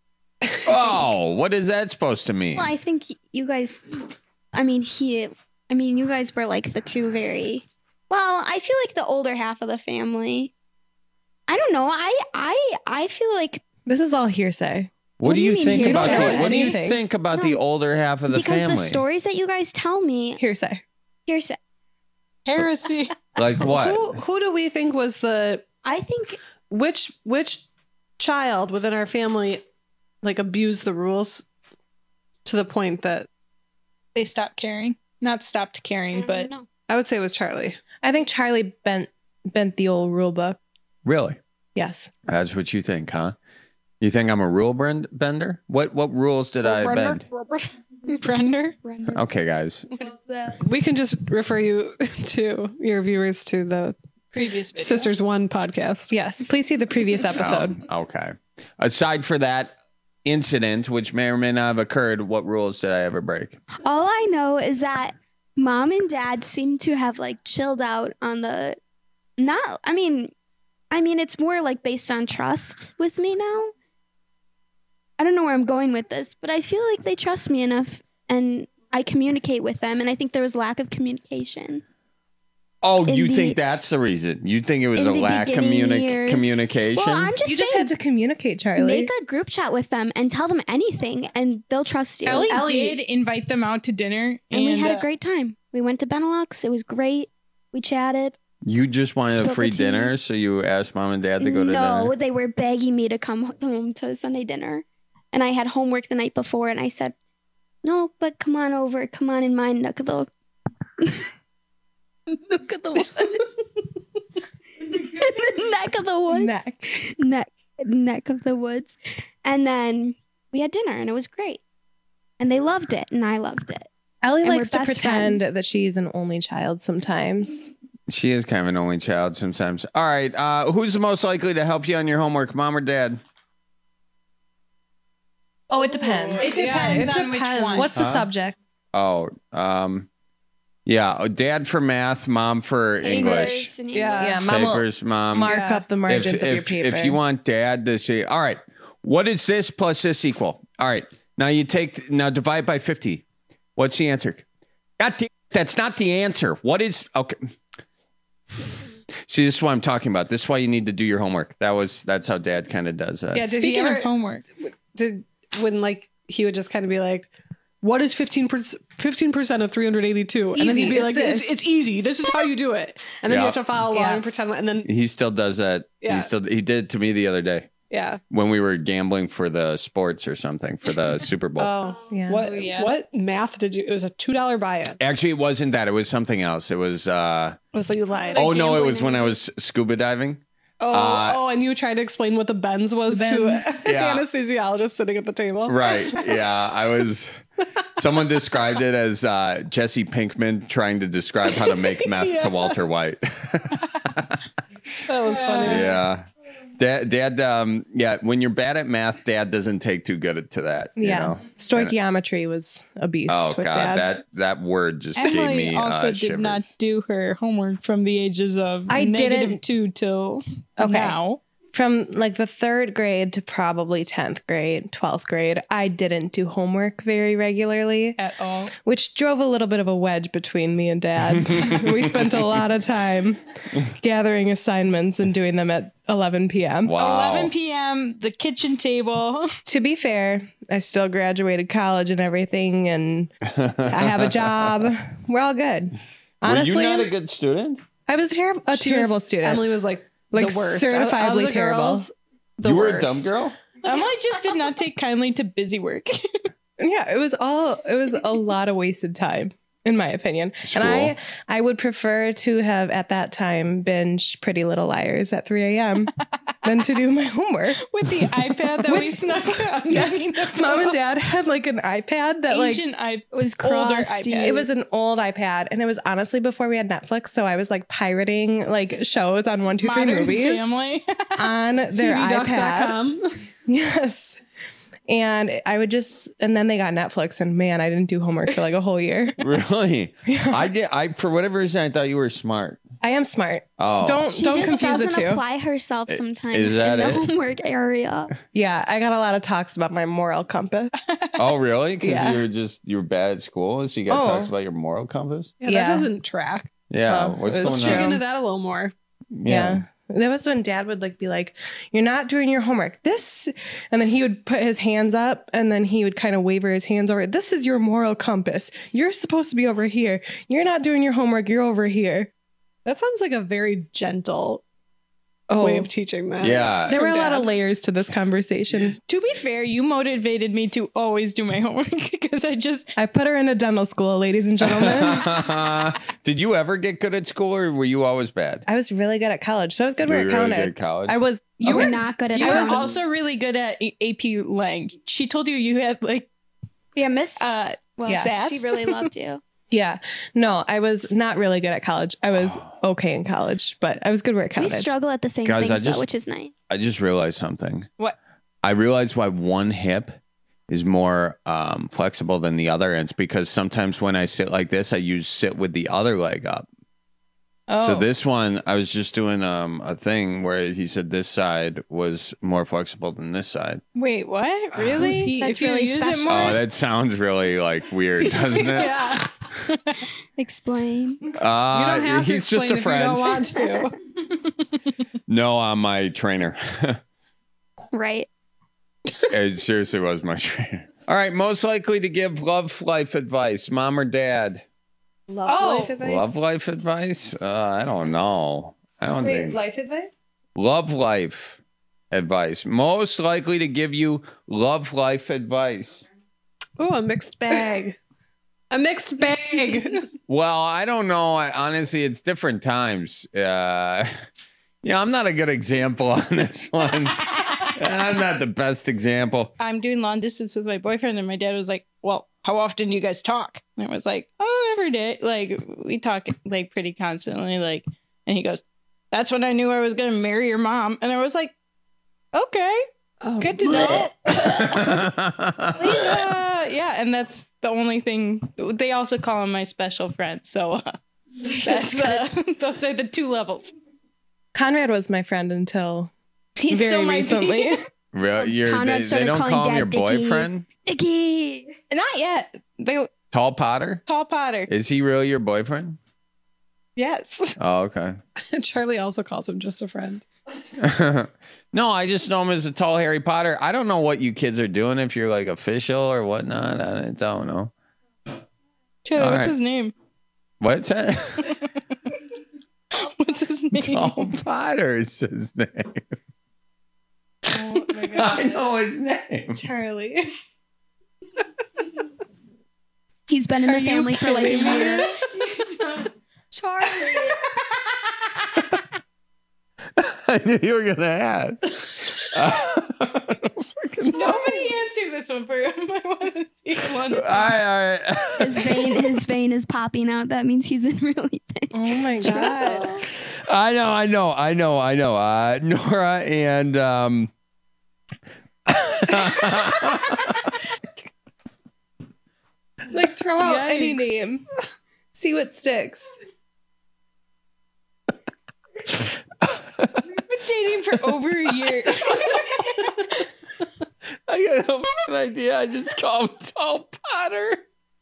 Oh, what is that supposed to mean? Well, I think you guys. I mean, he. I mean, you guys were like the two very. Well, I feel like the older half of the family. I don't know. I I I feel like This is all hearsay. What, What do do you, you mean think about hearsay? the, what do you Anything. think about No. the older half of the because family? the stories that you guys tell me Hearsay. hearsay. Heresy. Like what? Who who do we think was the? I think which which child within our family like abused the rules to the point that they stopped caring. Not stopped caring, but I would say it was Charlie. I think Charlie bent bent the old rule book. Really? Yes. That's what you think, huh? You think I'm a rule brand- bender? What what rules did I bend? Brender? Okay, guys. We can just refer you to your viewers to the previous video. Sisters One podcast. Yes, please see the previous episode. Oh, okay. Aside for that incident, which may or may not have occurred, what rules did I ever break? All I know is that mom and dad seem to have like chilled out on the not I mean I mean it's more like based on trust with me now. I don't know where I'm going with this, but I feel like they trust me enough and I communicate with them, and I think there was lack of communication. Oh, In you the- think that's the reason? You think it was in a the lack of beginning communi- years. communication? Well, I'm just You saying, just had to communicate, Charlie. make a group chat with them and tell them anything, and they'll trust you. Ellie, did invite them out to dinner, and, we had uh, a great time. We went to Benelux. It was great. We chatted. You just wanted a Spilled free the tea. dinner, so you asked mom and dad to go to no, dinner? they were begging me to come home to Sunday dinner. And I had homework the night before, and I said, no, but come on over. Come on in my neck of the... Look at the woods. neck of the woods. Neck. Neck. Neck of the woods. And then we had dinner, and it was great. And they loved it, and I loved it. Ellie And we're likes to best pretend friends. that she's an only child sometimes. She is kind of an only child sometimes. All right, uh, who's the most likely to help you on your homework, mom or dad? Oh, it depends. It depends it on which depends. one. What's the Huh? subject? Oh, um, yeah, oh, dad for math, mom for English. and Yeah, yeah. Mom will Papers, mom. mark Yeah. up the margins if, of your if, paper. if you want dad to say, all right, what is this plus this equal? All right, now you take, now divide by fifty. What's the answer? God damn, that's not the answer. What is, okay. See, this is what I'm talking about. This is why you need to do your homework. That was, that's how dad kind of does that. Yeah, did Speaking he ever, of homework, did when like he would just kind of be like, what is fifteen percent fifteen percent of three hundred eighty-two? And then Easy, he'd be it's like, this. it's, it's easy. This is how you do it. And then Yeah. you have to follow along Yeah. and pretend like, and then He still does that. Yeah. He still, he did it to me the other day yeah. when we were gambling for the sports or something for the Super Bowl. Oh, Yeah. What Oh, yeah. what math did you? It was a two dollar buy-in. Actually, it wasn't that. It was something else. It was, uh, Oh, so you lied. oh no, it gambling was when I was scuba diving. Oh, Uh, oh, and you tried to explain what the Benz was The to Benz. an Yeah. anesthesiologist sitting at the table. Right. Yeah. I was, someone described it as uh, Jesse Pinkman trying to describe how to make meth Yeah. to Walter White. That was funny. Yeah. Dad, dad, um, yeah, when you're bad at math, dad doesn't take too good to that. you Yeah. know? Stoichiometry was a beast Oh, with God. Dad. That, that word just gave Emily me also uh, did shivers. not do her homework from the ages of I negative didn't- two till Okay. now. From like the third grade to probably tenth grade, twelfth grade, I didn't do homework very regularly, At all. which drove a little bit of a wedge between me and Dad. We spent a lot of time gathering assignments and doing them at eleven p.m. Wow. eleven p.m., the kitchen table. To be fair, I still graduated college and everything, and I have a job. We're all good. Honestly, Were you not a good student? I was terrible. A She was- terrible student. Emily was like, Like the worst. certifiably Of the terrible. girls, the You were worst. a dumb girl? Emily just did not take kindly to busy work. Yeah, it was all it was a lot of wasted time, in my opinion. School. And I I would prefer to have at that time binge Pretty Little Liars at three a.m. than to do my homework. With the iPad that we snuck out. Yes. Mom and Dad had like an iPad that like Asian iPad. It was older crusty. iPad. it was an old iPad, and it was honestly before we had Netflix, so I was like pirating like shows on one two three Modern movies Family. on their T V doc dot iPad. com. Yes. And I would just, and then they got Netflix, and man, I didn't do homework for like a whole year. Really? I did. I for whatever reason I thought you were smart. I am smart. Oh, Don't She don't just confuse the doesn't two. apply herself sometimes is that in the it? homework area. Yeah, I got a lot of talks about my moral compass. Oh, really? Because Yeah. you were just you were bad at school, so you got Oh. talks about your moral compass. Yeah, Yeah. that doesn't track. Yeah, Oh, what's it was going Dig on? into that a little more. Yeah. That was when Dad would like be like, "You're not doing your homework." This, and then he would put his hands up, and then he would kind of waver his hands over. This is your moral compass. You're supposed to be over here. You're not doing your homework. You're over here. That sounds like a very gentle Oh. way of teaching that. Yeah. There were a From lot Dad. of layers to this conversation. To be fair, you motivated me to always do my homework because I just I put her in a dental school, ladies and gentlemen. Did you ever get good at school, or were you always bad? I was really good at college, so I was good You where were it really counted. good at college? I was. you were were not good at You were accounting. also really good at A- AP Lang. She told you you had like Yeah, Miss. uh well, sass. she really loved you. Yeah. No, I was not really good at college. I was okay in college, but I was good where it We counted. struggle at the same Guys, I things, just- though, which is nice. I just realized something. What? I realized why one hip is more um, flexible than the other. And it's because sometimes when I sit like this, I use sit with the other leg up. Oh. So this one, I was just doing um, a thing where he said this side was more flexible than this side. Wait, what? Really? That's if you really use special. it more. Oh, that sounds really like weird, doesn't it? yeah. Explain. Uh, You don't have to he's just explain a if friend. you don't want to. No, I'm my trainer. Right. It seriously was my trainer. All right, most likely to give love life advice, mom or dad? Love Oh. life advice. Love life advice? Uh, I don't know. I don't Wait, think. life advice? Love life advice. Most likely to give you love life advice. Oh, a mixed bag. A mixed bag. Well, I don't know. I, honestly, it's different times. Uh, yeah, I'm not a good example on this one. I'm not the best example. I'm doing long distance with my boyfriend, and my dad was like, "Well, how often do you guys talk?" And I was like, "Oh, every day. Like we talk like pretty constantly." Like, and he goes, "That's when I knew I was going to marry your mom." And I was like, "Okay, Oh, good to know." uh, yeah, and that's the only thing. They also call him my special friend, so uh, that's uh, those are the two levels. Conrad was my friend until He's very still my recently. Real, you're, Conrad they, they started don't calling call him Dad your Dickie. boyfriend? Dickie. Not yet. They Tall Potter? Paul Potter. Is he really your boyfriend? Yes. Oh, okay. Charlie also calls him just a friend. No, I just know him as a tall Harry Potter. I don't know what you kids are doing, if you're like official or whatnot. I don't know. Charlie, All what's right. his name? What's that? What's his name? Tall Potter is his name. Oh my god. I know his name. Charlie. He's been in the Are you family for like a kidding me? year. Charlie. I knew you were going to ask. Uh, Nobody answered this one for him. I want to see one. all right, all right. His vein, his vein is popping out. That means he's in really pain. Oh my god. I know, I know, I know, I know. Uh, Nora and um, Like throw out any Yikes. name. See what sticks. We've been dating for over a year. I got no f***ing idea. I just call him Tall Potter.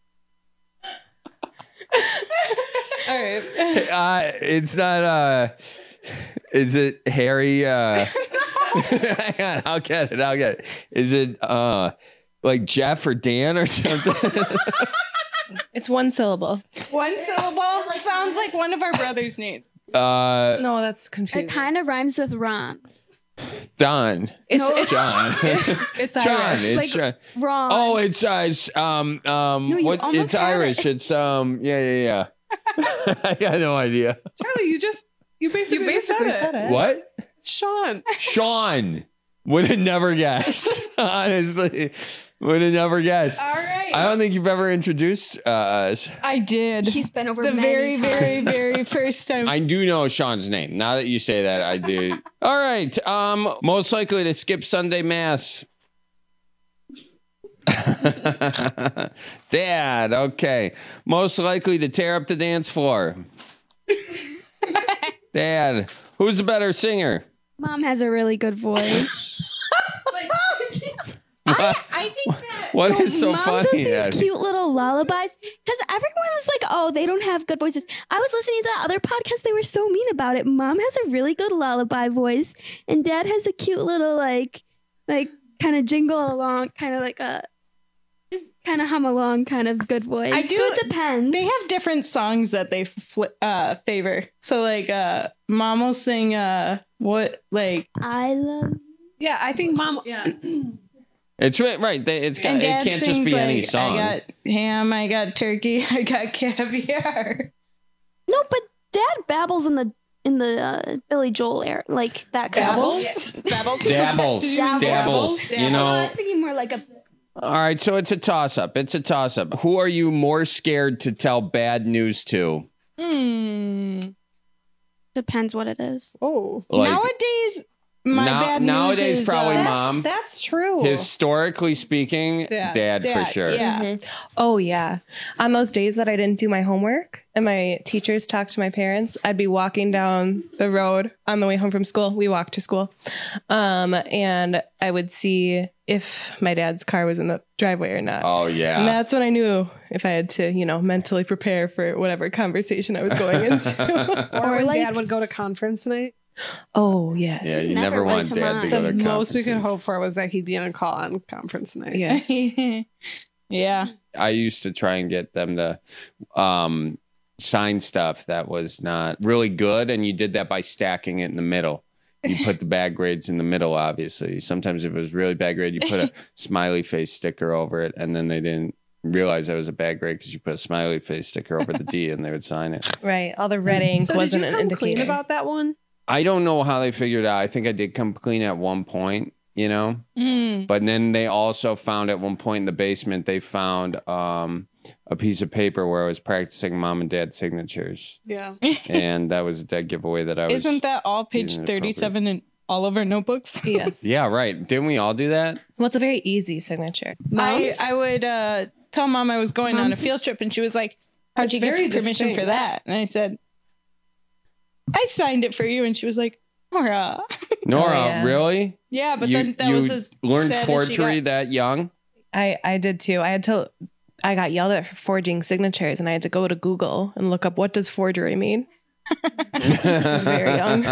All right. Uh, it's not. Uh, is it Harry? Uh, hang on, I'll get it. I'll get it. Is it uh, like Jeff or Dan or something? It's one syllable. One syllable sounds like one of our brothers' names. Uh, No, that's It confusing. kind of rhymes with Ron. Don. It's, No. it's John. it's John. Irish. It's Like John. Ron. Oh, it's uh, it's, um um No, you what? almost It's had Irish. it. It's um yeah yeah yeah. I got no idea. Charlie, you just you basically, You basically just said, said it. it. What? Sean. Sean. Would have never guessed. Honestly, would have never guessed. All right. I don't think you've ever introduced uh, us. I did. He's been over the many very, very, times. very first time. I do know Sean's name. Now that you say that, I do. All right. Um, most likely to skip Sunday mass. Dad. Okay. Most likely to tear up the dance floor. Dad. Who's the better singer? Mom has a really good voice. I, I think that What is so Mom funny? does these Abby? cute little lullabies because everyone's like, "Oh, they don't have good voices." I was listening to that other podcast; they were so mean about it. Mom has a really good lullaby voice, and Dad has a cute little like, like kind of jingle along, kind of like a, just kind of hum along, kind of good voice. I do. So it depends. They have different songs that they fl- uh, favor. So like, uh, Mom will sing, uh, what like I love. Yeah, I think Mom. Yeah. It's right. right. They, it's got, And it Dad can't just sings, be any like, song. I got ham, I got turkey, I got caviar. No, but Dad babbles in the in the uh, Billy Joel era, like that kind Babbles? of Dabbles? Dabbles. Dabbles. You know. I was thinking more like a. All right. So it's a toss up. It's a toss up. Who are you more scared to tell bad news to? Hmm. Depends what it is. Oh, Like- nowadays, my Now- bad news nowadays, is, probably uh, Mom. That's true. Historically speaking, Dad. dad, for sure. Yeah. Oh yeah. On those days that I didn't do my homework and my teachers talked to my parents, I'd be walking down the road on the way home from school. We walked to school. Um, and I would see if my dad's car was in the driveway or not. Oh yeah. And that's when I knew if I had to, you know, mentally prepare for whatever conversation I was going into. Or when like- Dad would go to conference night. Oh yes. Yeah, you never, want dad to go The to most we could conferences. hope for was that he'd be on a call on conference night. Yes. Yeah. I used to try and get them to um, sign stuff that was not really good, and you did that by stacking it in the middle. You put the bad grades in the middle, obviously. Sometimes if it was really bad grade, you put a smiley face sticker over it, and then they didn't realize that was a bad grade because you put a smiley face sticker over the D, and they would sign it. Right. All the red ink So did wasn't you an come indicator. clean about that one? I don't know how they figured it out. I think I did come clean at one point, you know? Mm. But then they also found at one point in the basement, they found um, a piece of paper where I was practicing mom and dad's signatures. Yeah. And that was a dead giveaway that I was. Isn't that all page using it thirty-seven in all of our notebooks? Yes. Yeah, right. Didn't we all do that? Well, it's a very easy signature. I, I would uh, tell Mom I was going on a Mom's field is- trip, and she was like, "How'd It's you get very permission for distinct. that?" And I said, "I signed it for you." And she was like, "Nora." Nora, Oh, yeah. really? Yeah, but you, then that you was as learned sad as she forgery got. that young? I, I did too. I had to, I got yelled at for forging signatures and I had to go to Google and look up what does forgery mean. I was very young.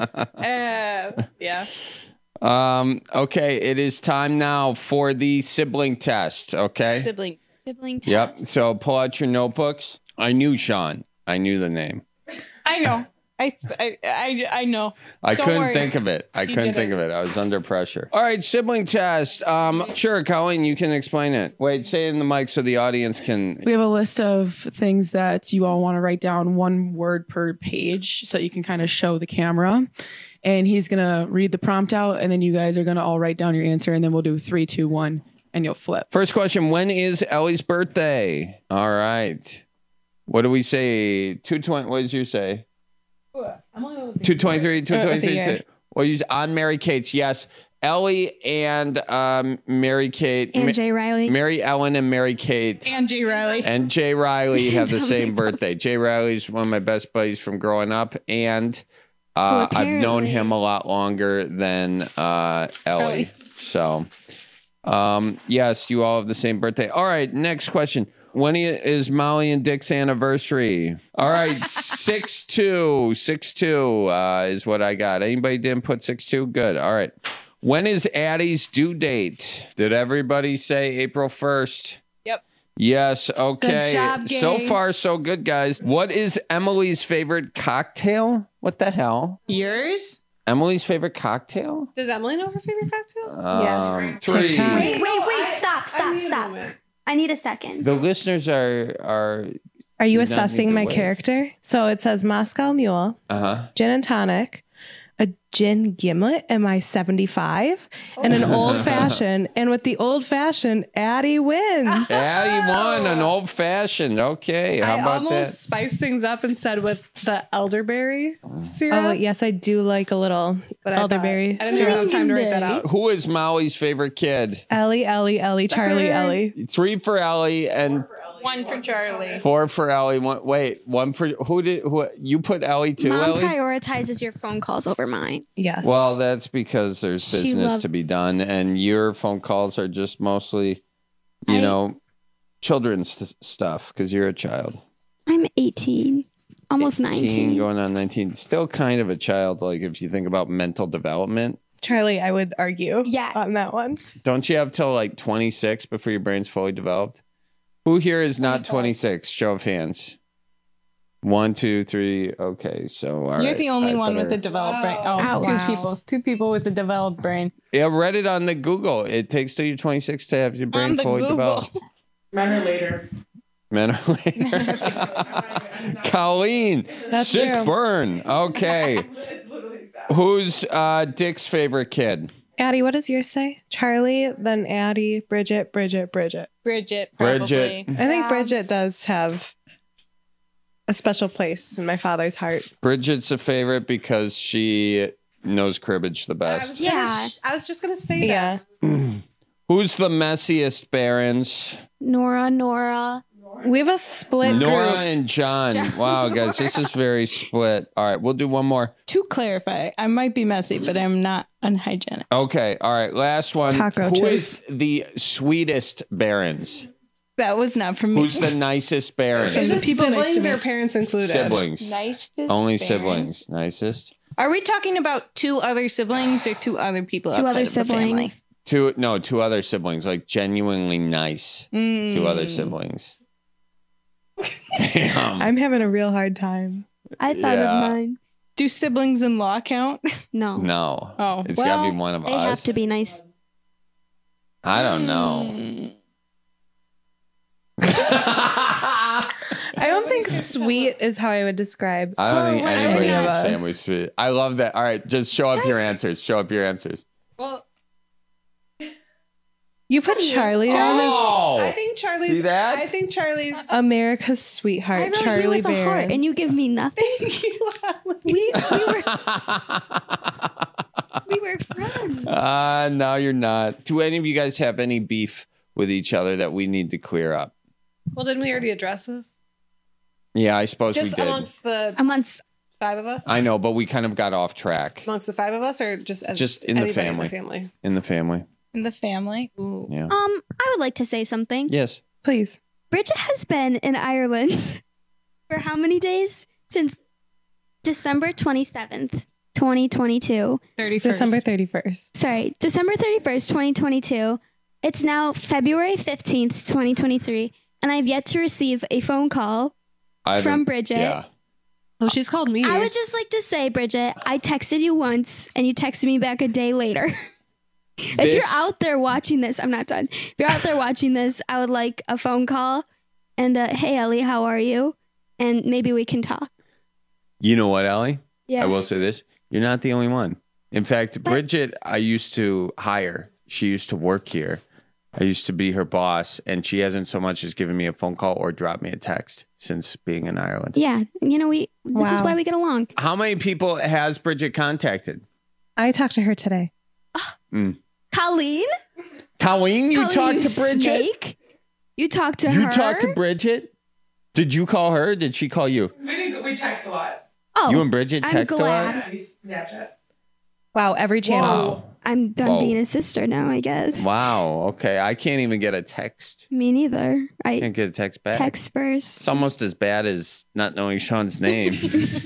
Uh, yeah. Um, okay, it is time now for the sibling test, okay? Sibling. Sibling test. Yep. So pull out your notebooks. I knew Sean. I knew the name. I know. I I I, I know. I Don't couldn't worry. think of it. I You couldn't did think it. of it. I was under pressure. All right, sibling test. Um, sure, Colleen, you can explain it. Wait, say it in the mic so the audience can. We have a list of things that you all want to write down, one word per page, so you can kind of show the camera. And he's going to read the prompt out, and then you guys are going to all write down your answer, and then we'll do three, two, one, and you'll flip. First question: when is Ellie's birthday? All right. What do we say? Two twenty. What did you say? Two twenty three. Two twenty three. Well, use on Mary Kate's. Yes, Ellie and um, Mary Kate And Ma- Jay Riley. Mary Ellen and Mary Kate. And Jay Riley. And Jay Riley have the same birthday. Jay Riley's one of my best buddies from growing up, and uh, Who I've known apparently- him a lot longer than uh, Ellie. Ellie. So, um, yes, you all have the same birthday. All right, next question. When i- is Molly and Dick's anniversary? All right, six two. six two uh, is what I got. Anybody didn't put six two? Good. All right. When is Addie's due date? Did everybody say April first? Yep. Yes. Okay. job, So gang. far, so good, guys. What is Emily's favorite cocktail? What the hell? Yours? Emily's favorite cocktail? Does Emily know her favorite cocktail? Um, Three. Wait, wait, wait! Stop! Stop! Stop! I need a second. The listeners are are. Are you do not assessing need to my wait. character? So it says Moscow Mule, Uh huh. gin and tonic, a gin gimlet, am I seventy-five? And an old fashioned. And with the old fashioned, Addie wins. Addie won an old fashioned. Okay. How I about almost that? spiced things up and said with the elderberry syrup. Oh, yes, I do like a little But I thought- elderberry. I didn't even have time to write that out. Who is Molly's favorite kid? Ellie, Ellie, Ellie, Charlie, Ellie. Three for Ellie and One for Charlie. four for Ellie. One, wait, one for who did who? You put Ellie too, Mom Ellie? prioritizes your phone calls over mine. Yes. Well, that's because there's She business love- to be done, and your phone calls are just mostly you I- know, children's st- stuff because you're a child. I'm eighteen, almost nineteen. Going on nineteen. Still kind of a child, like if you think about mental development. Charlie, I would argue yeah. on that one. Don't you have till like twenty-six before your brain's fully developed? Who here is not twenty-six? Show of hands. One, two, three. Okay, so all You're right, the only I one with better- a developed brain. Oh, Ouch. two Wow. people. Two people with a developed brain. Yeah, read it on the Google. It takes till you're twenty-six to have your brain On the fully Google. developed. Men are later. Men are later. Colleen, That's sick true. burn. Okay. Who's uh, Dick's favorite kid? Addie, what does yours say? Charlie, then Addie, Bridget, Bridget, Bridget. Bridget, Bridget. probably. I think Bridget does have a special place in my father's heart. Bridget's a favorite because she knows cribbage the best. Yeah. I was just gonna say Yeah. Who's the messiest Barons? Nora, Nora. We have a split Nora group. and John. John. Wow, guys, this is very split. All right, we'll do one more. To clarify, I might be messy, but I'm not unhygienic. Okay, all right, last one. Taco Who toast. is the sweetest Barons? That was not for me. Who's the nicest Barons? Is The this people next to siblings me. or parents included? Siblings. Nicest Only Barons? siblings. Nicest. Are we talking about two other siblings or two other people Two outside other of the family? siblings. Two no, two other siblings, like genuinely nice. Mm. Two other siblings. Damn. I'm having a real hard time. I thought Yeah. of mine. Do siblings in law count? No. No. Oh, It's well, gotta be one of They us. have to be nice. I don't know. Mm. I don't think sweet is how I would describe. I don't think Well, anybody in any of this us. family's sweet. I love that. All right, just show up your Guys. answers. Show up your answers. Well, You put Charlie down as Oh, I think Charlie's. see that? I think Charlie's America's sweetheart. I wrote Charlie you with a Bear. heart, and you give me nothing. we, we were we were friends. Uh, no, you're not. Do any of you guys have any beef with each other that we need to clear up? Well, didn't we already address this? Yeah, I suppose Just we did. amongst the Amongst five of us? I know, but we kind of got off track Amongst the five of us, or just as Just in the anybody family. In the family? in the family. in the family. Ooh. Yeah. um, I would like to say something. Yes. Please. Bridget has been in Ireland for how many days? Since December twenty-seventh, twenty twenty-two. thirty-first. December thirty-first. Sorry, December thirty-first, twenty twenty-two. It's now February fifteenth, twenty twenty-three, and I've yet to receive a phone call I from haven't- Bridget. Yeah. Well, she's called me. I would just like to say, Bridget, I texted you once and you texted me back a day later. If This- you're out there watching this, I'm not done. If you're out there watching this, I would like a phone call and uh, hey, Ellie, how are you? And maybe we can talk. You know what, Ellie? Yeah. I will say this. You're not the only one. In fact, Bridget, I used to hire. She used to work here. I used to be her boss, and she hasn't so much as given me a phone call or dropped me a text since being in Ireland. Yeah, you know, we. This is Wow. why we get along. How many people has Bridget contacted? I talked to her today. Mm. Colleen? Colleen, you Colleen, talked to you Bridget? snake? You talked to You her? talked to Bridget? Did you call her? Did she call you? We didn't, we text a lot. Oh, You and Bridget I'm text a lot? glad. We Snapchat. Wow, every channel. Wow. I'm done Whoa. being a sister now, I guess. Wow. Okay. I can't even get a text. Me neither. I Can't get a text back. text first. It's almost as bad as not knowing Sean's name.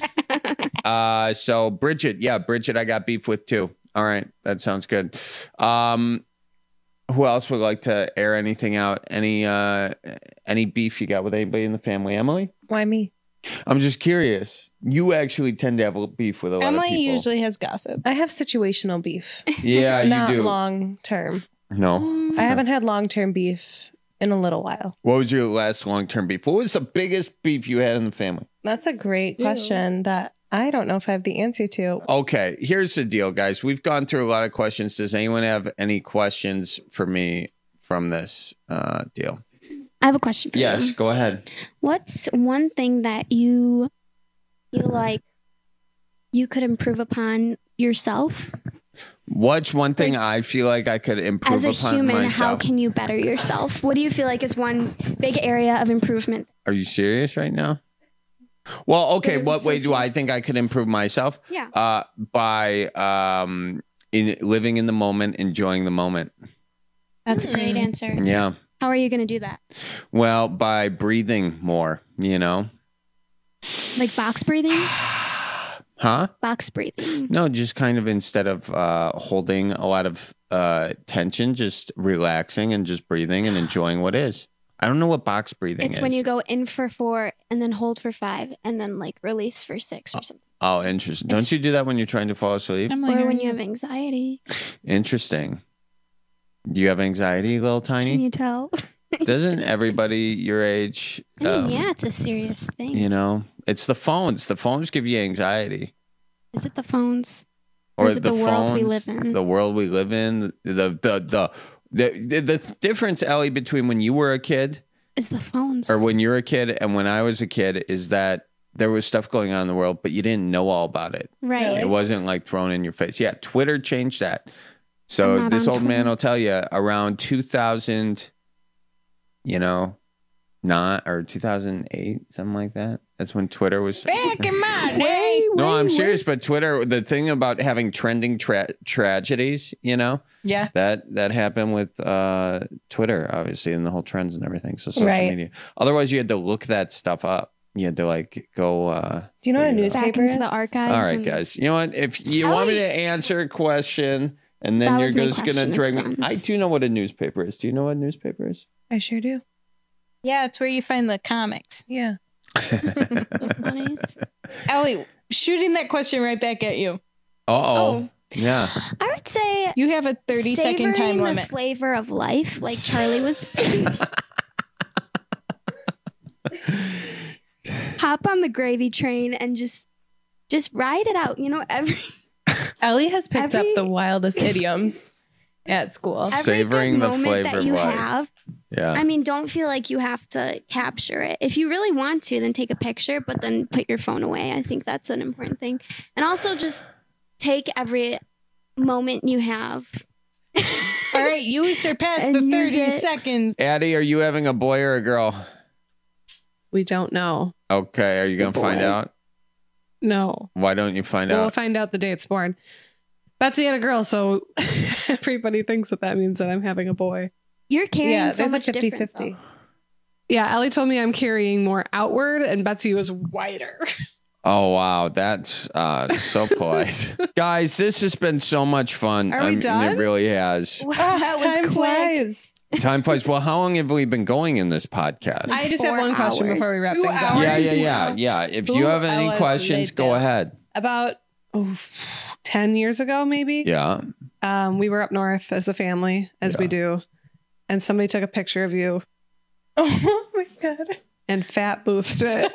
uh, so Bridget, yeah, Bridget, I got beef with too. All right, that sounds good. Um, who else would like to air anything out? Any uh, any beef you got with anybody in the family? Emily, Why me? I'm just curious. You actually tend to have a beef with a lot of Emily people. usually has gossip. I have situational beef. Yeah, you Not do. long term. No. I haven't had long term beef in a little while. What was your last long term beef? What was the biggest beef you had in the family? That's a great question that I don't know if I have the answer to. Okay, here's the deal, guys. We've gone through a lot of questions. Does anyone have any questions for me from this uh, deal? I have a question for Yes, you. go ahead. What's one thing that you feel like you could improve upon yourself? What's one thing I feel like I could improve As a upon human, myself? how can you better yourself? What do you feel like is one big area of improvement? Are you serious right now? Well, okay. Really What way do serious. I think I could improve myself? Yeah. Uh, by um, in living in the moment, enjoying the moment. That's a great answer. Yeah. How are you going to do that? Well, by breathing more, you know? Like box breathing? Huh? Box breathing. No, just kind of instead of uh, holding a lot of uh, tension, just relaxing and just breathing and enjoying what is. I don't know what box breathing It's is. when you go in for four and then hold for five and then like release for six or something. Oh, interesting. Don't you do that when you're trying to fall asleep? Or when you have anxiety. Interesting. Do you have anxiety, little tiny? Can you tell? Doesn't everybody your age? I mean, um, yeah, it's a serious thing. You know, it's the phones. The phones give you anxiety. Is it the phones? Or, is it the, world we live in? The world we live in. The the the the, the, the difference, Ellie, between when you were a kid is the phones, or when you're a kid and when I was a kid, is that there was stuff going on in the world, but you didn't know all about it. Right. It wasn't like thrown in your face. Yeah, Twitter changed that. I'm So not this on old man Twitter. will tell you around two thousand, you know, not or two thousand eight, something like that. That's when Twitter was. Back in my day. No, I'm serious. But Twitter, the thing about having trending tra- tragedies, you know, Yeah. that that happened with uh, Twitter, obviously, and the whole trends and everything. So social Right. media. Otherwise, you had to look that stuff up. You had to like go. Uh, Do you know what a figure it out. newspaper Back into is? the archives. All right, and- guys. You know what? If you want me to answer a question and then That you're was my just going to question, drag it's me, done. I do know what a newspaper is. Do you know what a newspaper is? I sure do. Yeah, it's where you find the comics. Yeah. Ellie, shooting that question right back at you. Uh oh. Yeah. I would say you have a thirty second time savoring the limit. flavor of life, like Charlie was. Hop on the gravy train and just, just ride it out. You know, every Ellie has picked Every- up the wildest idioms at school. every Savoring good the moment flavor that of you life. have. Yeah. I mean, don't feel like you have to capture it. If you really want to, then take a picture, but then put your phone away. I think that's an important thing. And also just take every moment you have. All right, you surpassed And the use thirty it. seconds. Addie, are you having a boy or a girl? We don't know. Okay. Are you It's a going to find boy. out? No. Why don't you find We'll out? find out the day it's born. Betsy had a girl, so everybody thinks that that means that I'm having a boy. You're carrying Yeah, so there's a much different. fifty-fifty. though. Yeah, Ellie told me I'm carrying more outward, and Betsy was wider. Oh, wow. That's uh, so polite. Guys, this has been so much fun. Are we I mean, done? It really has. Wow, that was Time quick. flies. Time flies. Well, how long have we been going in this podcast? I just Four have one question hours. before we wrap Two things up. hours. Yeah, yeah, yeah, yeah. If you Two have any hours questions, go later. ahead. About oh, ten years ago, maybe. Yeah. Um, we were up north as a family, as we do, and somebody took a picture of you Oh my god. and fat boothed it,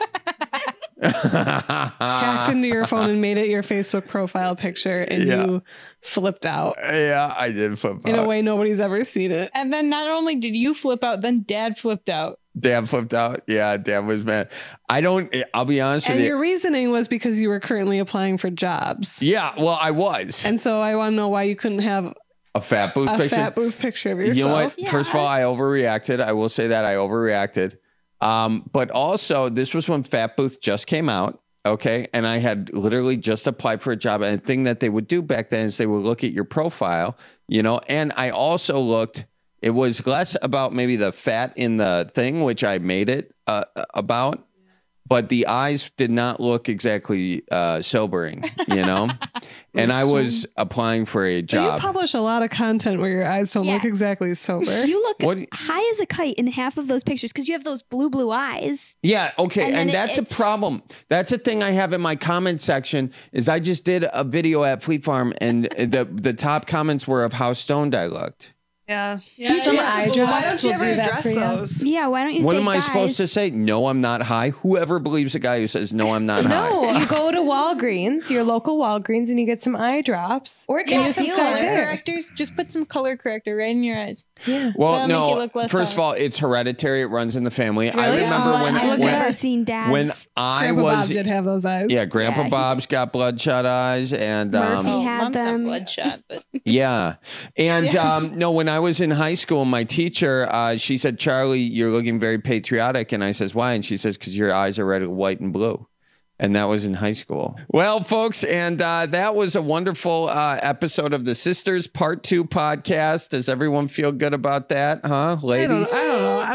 hacked into your phone, and made it your Facebook profile picture, and Yeah. you flipped out Yeah, I did flip in a out. way nobody's ever seen it. And then not only did you flip out, then Dad flipped out. Dan flipped out. Yeah, Dan was mad. I don't, I'll be honest And with your you. reasoning was because you were currently applying for jobs. Yeah, well, I was. And so I want to know why you couldn't have A fat booth a picture. fat booth picture of yourself. You know what? First of all, I overreacted. I will say that I overreacted. Um, but also, this was when Fat Booth just came out. Okay. And I had literally just applied for a job. And the thing that they would do back then is they would look at your profile, you know, and I also looked, it was less about maybe the fat in the thing, which I made it uh, about. But the eyes did not look exactly uh, sobering, you know? And I was applying for a But job. you publish a lot of content where your eyes don't Yeah. look exactly sober. You look What- high as a kite in half of those pictures because you have those blue, blue eyes. Yeah, okay, And and, then it- that's a it's- problem. That's a thing I have in my comment section. Is I just did a video at Fleet Farm, and the the top comments were of how stoned I looked. Yeah. Yeah, some just- eye why drops don't you will ever do that address for you. those? Yeah, why don't you What say am I guys? supposed to say? No, I'm not high. Whoever believes a guy who says no, I'm not high. No, you go to Walgreens, your local Walgreens, and you get some eye drops. Or Yeah, concealer. some color correctors. Just put some color corrector right in your eyes. Yeah. Well, That'll make you no. look less First of high. all, it's hereditary. It runs in the family. I Really? remember Oh, when I've when, never seen dads. when I Grandpa was Bob did have those eyes. yeah, Grandpa Yeah, he- Bob's got bloodshot eyes, and Murphy um, had mom's them. not bloodshot, but yeah, and Yeah. um, no, when I was in high school, my teacher uh, she said, "Charlie, you're looking very patriotic," and I says, "Why?" And she says, "Because your eyes are red, white, and blue." And that was in high school. Well, folks, and uh, that was a wonderful uh, episode of the Sisters Part Two podcast. Does everyone feel good about that, huh, I ladies? don't, I don't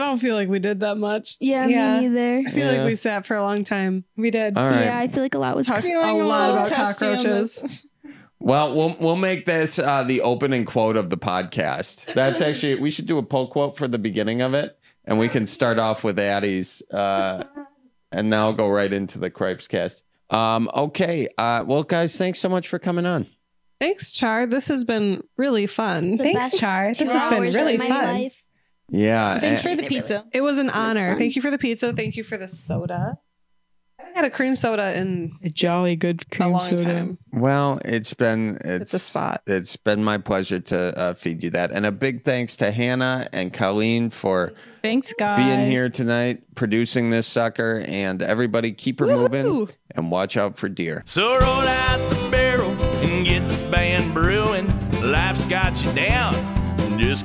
don't feel like we did that much. Yeah, Yeah. me neither. I feel Yeah. like we sat for a long time. We did. All right. Yeah, I feel like a lot was Talked cooked. a lot about testy on cockroaches. Well, we'll we'll make this uh, the opening quote of the podcast. That's actually we should do a pull quote for the beginning of it, and we can start off with Addie's, uh, and now go right into the Cripes cast. Um, okay, uh, well, guys, thanks so much for coming on. Thanks, Char. This has been really fun. The Thanks, best Char. This two has been hours really of my fun. life. Yeah, Thanks and- for the pizza. It was an honor. fun. Thank you for the pizza. Thank you for the soda. I haven't had a cream soda in A jolly good a cream long soda. time. Well, it's been it's a spot. It's been my pleasure to uh, feed you that, and a big thanks to Hannah and Colleen for Thanks, guys. being here tonight, producing this sucker, and everybody keep her moving Woohoo! and watch out for deer. So roll out the barrel and get the band brewing. Life's got you down. Just